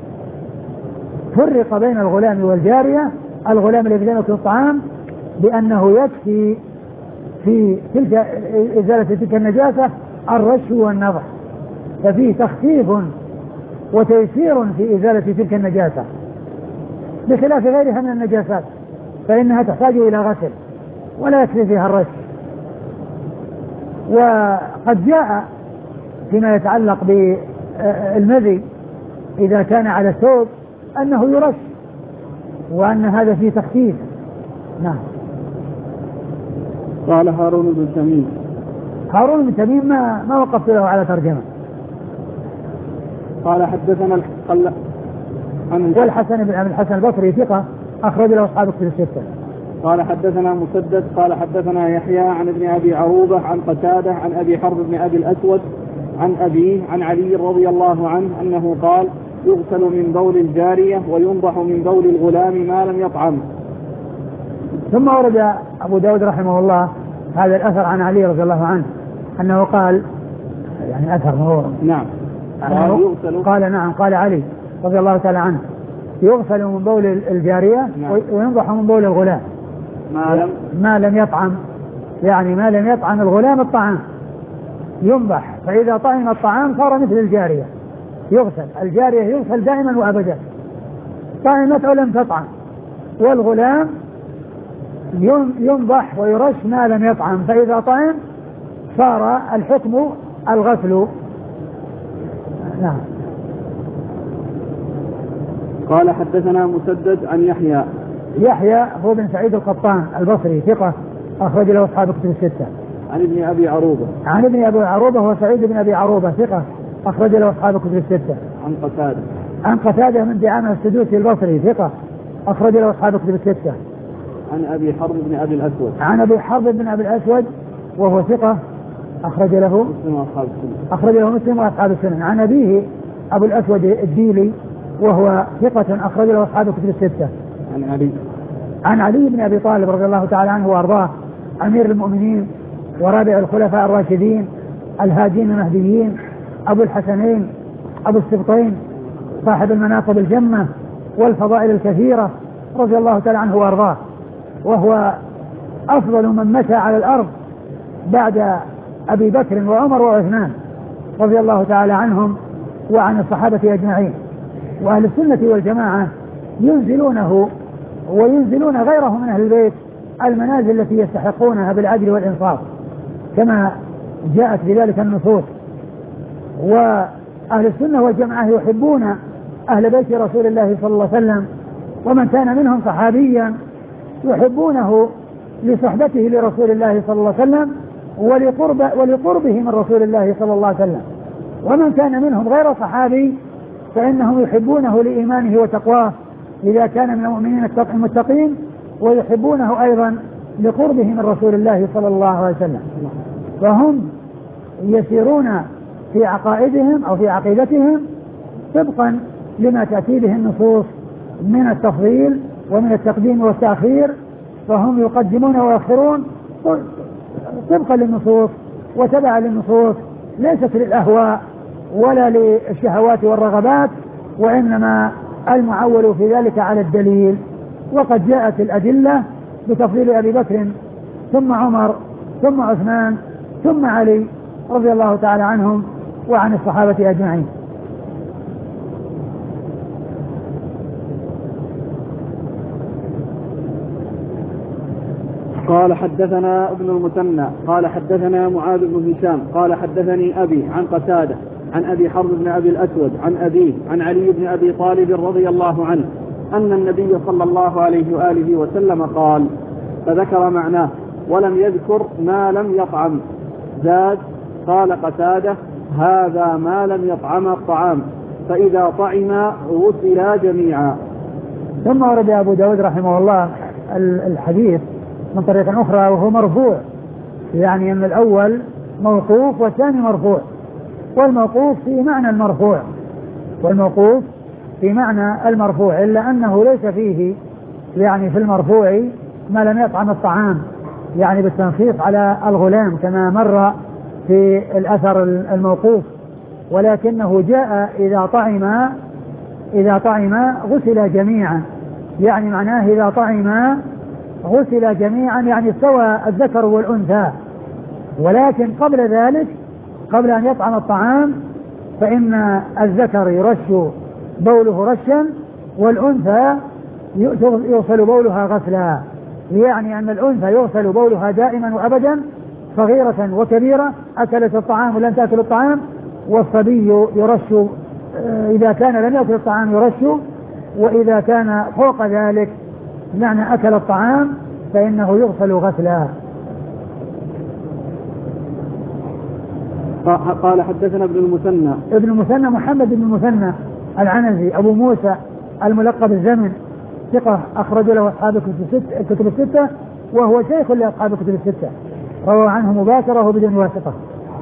فرق بين الغلام والجارية. الغلام الذي لم يأكل الطعام بأنه يكفي في تلك إزالة تلك النجاسة الرش والنضح، ففيه تخفيف وتيسير في إزالة تلك النجاسة، بخلاف غيرها من النجاسات فإنها تحتاج إلى غسل ولا يكفي فيها الرش. وقد جاء فيما يتعلق بالمذي إذا كان على الثوب أنه يرش، وأن هذا فيه تخفيف. نعم. قال هارون بن تميم. هارون بن تميم ما ما وقفت له على ترجمة. قال حدثنا قال عن والحسن بن الحسن البصري ثقة أخرج له أصحاب الكتب الستة. قال حدثنا مسدد قال حدثنا يحيى عن ابن أبي عروبة عن قتادة عن أبي حرب بن أبي الأسود عن أبيه عن علي رضي الله عنه أنه قال يغسل من بول الجارية وينضح من بول الغلام ما لم يطعم. ثم ورد أبو داود رحمه الله هذا الأثر عن علي رضي الله عنه أنه قال، يعني أثر هو نعم قال, قال نعم قال علي رضي الله تعالى عنه يغسل من بول الجارية نعم. وينضح من بول الغلام ما لم ما لم يطعم، يعني ما لم يطعم الغلام الطعام ينضح، فإذا طعم الطعام صار مثل الجارية يغسل. الجارية يغسل دائما وأبدا طعمت أو لم تطعم، والغلام ينضح ويرش ما لم يطعم، فإذا طعم صار الحكم الغسل. نعم. قال حدثنا مسدد عن يحيى. يحيى هو بن سعيد القطان البصري ثقة أخرج له أصحاب الكتب الستة. عن ابن أبي عروبة. عن ابن أبي عروبة هو سعيد بن أبي عروبة ثقة أخرج له أصحاب الكتب الستة. عن قتادة. عن قتادة من دعامة السدوسي البصري ثقة أخرج له أصحاب الكتب الستة. عن أبي حرب بن أبي الأسود. عن أبي حرب بن أبي الأسود وهو ثقة أخرج له مسلم وأصحاب السنن. أخرج له مسلم وأصحاب السنن. عن أبيه أبو الأسود الديلي وهو ثقة أخرج له أصحاب الكتب الستة. عن علي. عن علي بن أبي طالب رضي الله تعالى عنه وأرضاه أمير المؤمنين ورابع الخلفاء الراشدين الهادين المهديين أبو الحسنين أبو السبطين صاحب المناقب الجمة والفضائل الكثيرة رضي الله تعالى عنه وأرضاه، وهو أفضل من مشى على الأرض بعد أبي بكر وعمر وعثمان رضي الله تعالى عنهم وعن الصحابة أجمعين. وأهل السنة والجماعة ينزلونه وينزلون غيره من أهل البيت المنازل التي يستحقونها بالعدل والإنصاف كما جاءت بذلك النصوص. وأهل السنة والجماعة يحبون أهل بيت رسول الله صلى الله عليه وسلم، ومن كان منهم صحابيا يحبونه لصحبته لرسول الله صلى الله عليه وسلم ولقرب ولقربه من رسول الله صلى الله عليه وسلم، ومن كان منهم غير صحابي فإنهم يحبونه لإيمانه وتقواه إذا كان من المؤمنين المتقين، ويحبونه أيضا لقربه من رسول الله صلى الله عليه وسلم. فهم يسيرون في عقائدهم أو في عقيدتهم طبقا لما تأتي به النصوص من التفضيل ومن التقديم والتأخير، فهم يقدمون ويؤخرون طبقا للنصوص وتبعا للنصوص، ليست للأهواء ولا للشهوات والرغبات، وإنما المعول في ذلك على الدليل. وقد جاءت الأدلة بتفضيل أبي بكر ثم عمر ثم عثمان ثم علي رضي الله تعالى عنهم وعن الصحابة أجمعين. قال حدثنا ابن المثنى قال حدثنا معاذ بن هشام قال حدثني أبي عن قتادة عن أبي حرب بن أبي الأسود عن أبيه عن علي بن أبي طالب رضي الله عنه أن النبي صلى الله عليه وآله وسلم قال، فذكر معناه ولم يذكر ما لم يطعم. زاد قال قتادة: هذا ما لم يطعم الطعام، فإذا طعم غسلا جميعا. ثم ورد أبو داود رحمه الله الحديث من طريق أخرى وهو مرفوع، يعني أن الأول موقوف والثاني مرفوع، والموقوف في معنى المرفوع والموقوف في معنى المرفوع إلا أنه ليس فيه يعني في المرفوع ما لم يطعم الطعام، يعني بالتنصيص على الغلام كما مر في الأثر الموقوف، ولكنه جاء إذا طعم إذا طعم غسل جميعا، يعني معناه إذا طعم غسل جميعا يعني استوى الذكر والأنثى. ولكن قبل ذلك قبل أن يطعم الطعام فإن الذكر يرش بوله رشا والأنثى يغسل بولها غسلا، يعني أن الأنثى يغسل بولها دائما وأبدا صغيرة وكبيرة أكلت الطعام ولن تأكل الطعام، والصبي يرش إذا كان لم يأكل الطعام يرش، وإذا كان فوق ذلك معنى أكل الطعام فإنه يغسل غسلا. قال حدثنا ابن المثنى ابن المثنى محمد بن المثنى العنزي أبو موسى الملقب الزمن، ثقة أخرج له أصحاب الكتب الستة، وهو شيخ لأصحاب الكتب الستة، روى عنه مباشرة بدون واسطة.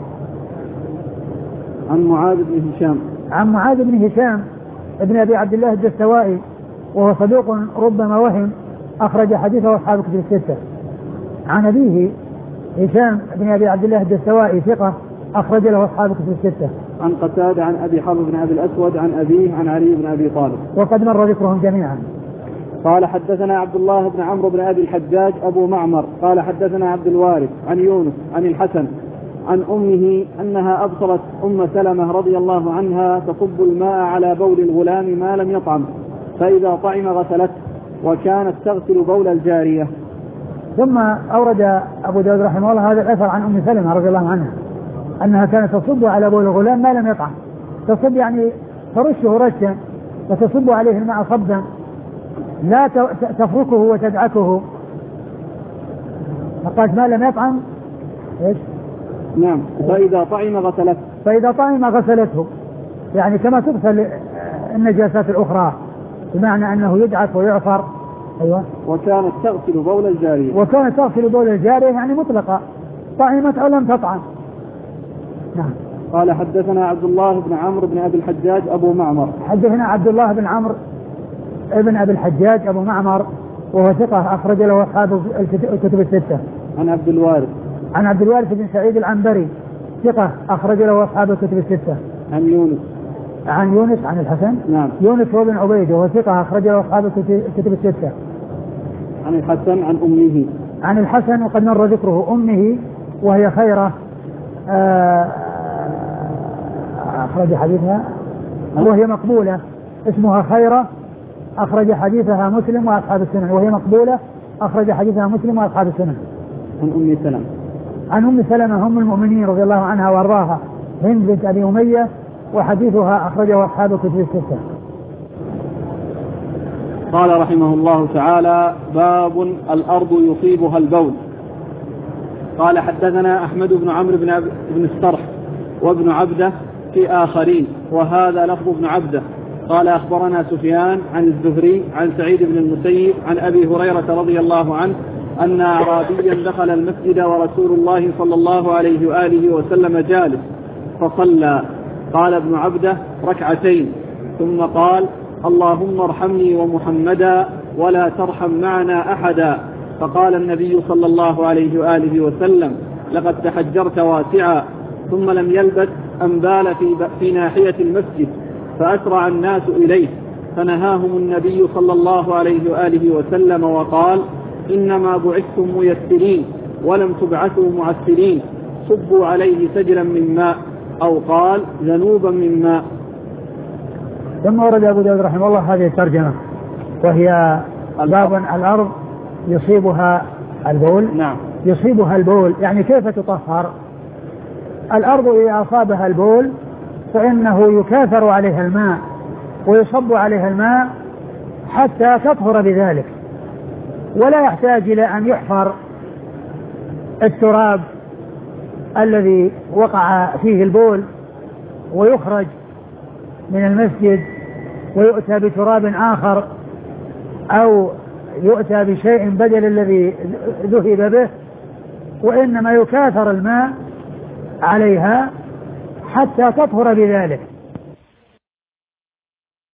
عن معاذ بن هشام عن معاذ بن هشام ابن أبي عبد الله الدستوائي، وهو صدوق ربما وهم، أخرج حديثه أصحاب الكتب الستة. عن أبيه هشام بن أبي عبد الله الدستوائي ثقة أخرج له أصحاب الكتب الستة. عن قتادة عن أبي حرب بن أبي الأسود عن أبيه عن علي بن أبي طالب، وقد مر ذكرهم جميعا. قال حدثنا عبد الله بن عمرو بن أبي الحجاج أبو معمر قال حدثنا عبد الوارث عن يونس عن الحسن عن أمه أنها أبصرت أم سلمة رضي الله عنها تصب الماء على بول الغلام ما لم يطعم، فإذا طعم غسلته، وكانت تغسل بول الجارية. ثم أورد أبو داود رحمه الله هذا الأثر عن أم سلمة رضي الله عنها أنها كانت تصب على بول الغلام ما لم يطعم، تصب يعني ترشه رشا وتصب عليه الماء صبا، لا تفركه وتدعكه. فقالت ما لم يطعم إيش؟ نعم. فإذا طعم غسلته فإذا طعم غسلته، يعني كما تغسل النجاسات الأخرى، بمعنى أنه يدعك ويعفر. أيوة. وكانت تغسل بول الجارية وكانت تغسل بول الجارية يعني مطلقة، طعمت أو لم تطعم. نعم. قال حدثنا عبد الله بن عمرو بن أبي الحجاج أبو معمر حدثنا عبد الله بن عمرو ابن أبي الحجاج أبو معمر، وهو ثقة أخرج له أصحاب الكتب الستة. عن عبد الوارث عن عبد الوارث بن سعيد العنبري ثقة أخرج له أصحاب الكتب الستة. عن يونس عن يونس عن الحسن. نعم. يونس هو بن عبيد وهو ثقة أخرجه أصحاب الكتب الستة. عن الحسن عن أمه. عن الحسن وقد مر ذكره أمه وهي خيرة أخرج حديثها وهي مقبولة اسمها خيرة أخرج حديثها مسلم وأصحاب السنن وهي مقبولة أخرج حديثها مسلم وأصحاب السنن. عن أم سلمة. عن أم سلمة أم المؤمنين رضي الله عنها وأرضاها هند بنت أبي أمية وحديثها أخرجه أصحاب الكتب الستة. قال رحمه الله تعالى باب الأرض يصيبها البول. قال حدثنا أحمد بن عمرو بن, عب... بن السرح وابن عبده في آخرين وهذا لفظ ابن عبده. قال أخبرنا سفيان عن الزهري عن سعيد بن المسيب عن أبي هريرة رضي الله عنه أن أعرابيا دخل المسجد ورسول الله صلى الله عليه وآله وسلم جالس فصلى. قال ابن عبده ركعتين ثم قال اللهم ارحمني ومحمدا ولا ترحم معنا أحدا. فقال النبي صلى الله عليه وآله وسلم لقد تحجرت واسعا. ثم لم يلبث أن بال في, في ناحية المسجد فأسرع الناس إليه فنهاهم النبي صلى الله عليه وآله وسلم وقال إنما بعثتم ميسرين ولم تبعثوا معسرين صبوا عليه سجلا من ماء أو قال ذنوبا من ماء. ثم ورد أبو داود رحمه الله هذه الترجمة وهي باب الأرض يصيبها البول. نعم. يصيبها البول يعني كيف تطهر الأرض؟ إذا أصابها البول فإنه يكاثر عليها الماء ويصب عليها الماء حتى تطهر بذلك ولا يحتاج إلى أن يحفر التراب الذي وقع فيه البول ويخرج من المسجد ويؤتى بتراب آخر أو يؤتى بشيء بدل الذي ذهب به، وإنما يكاثر الماء عليها حتى تطهر بذلك.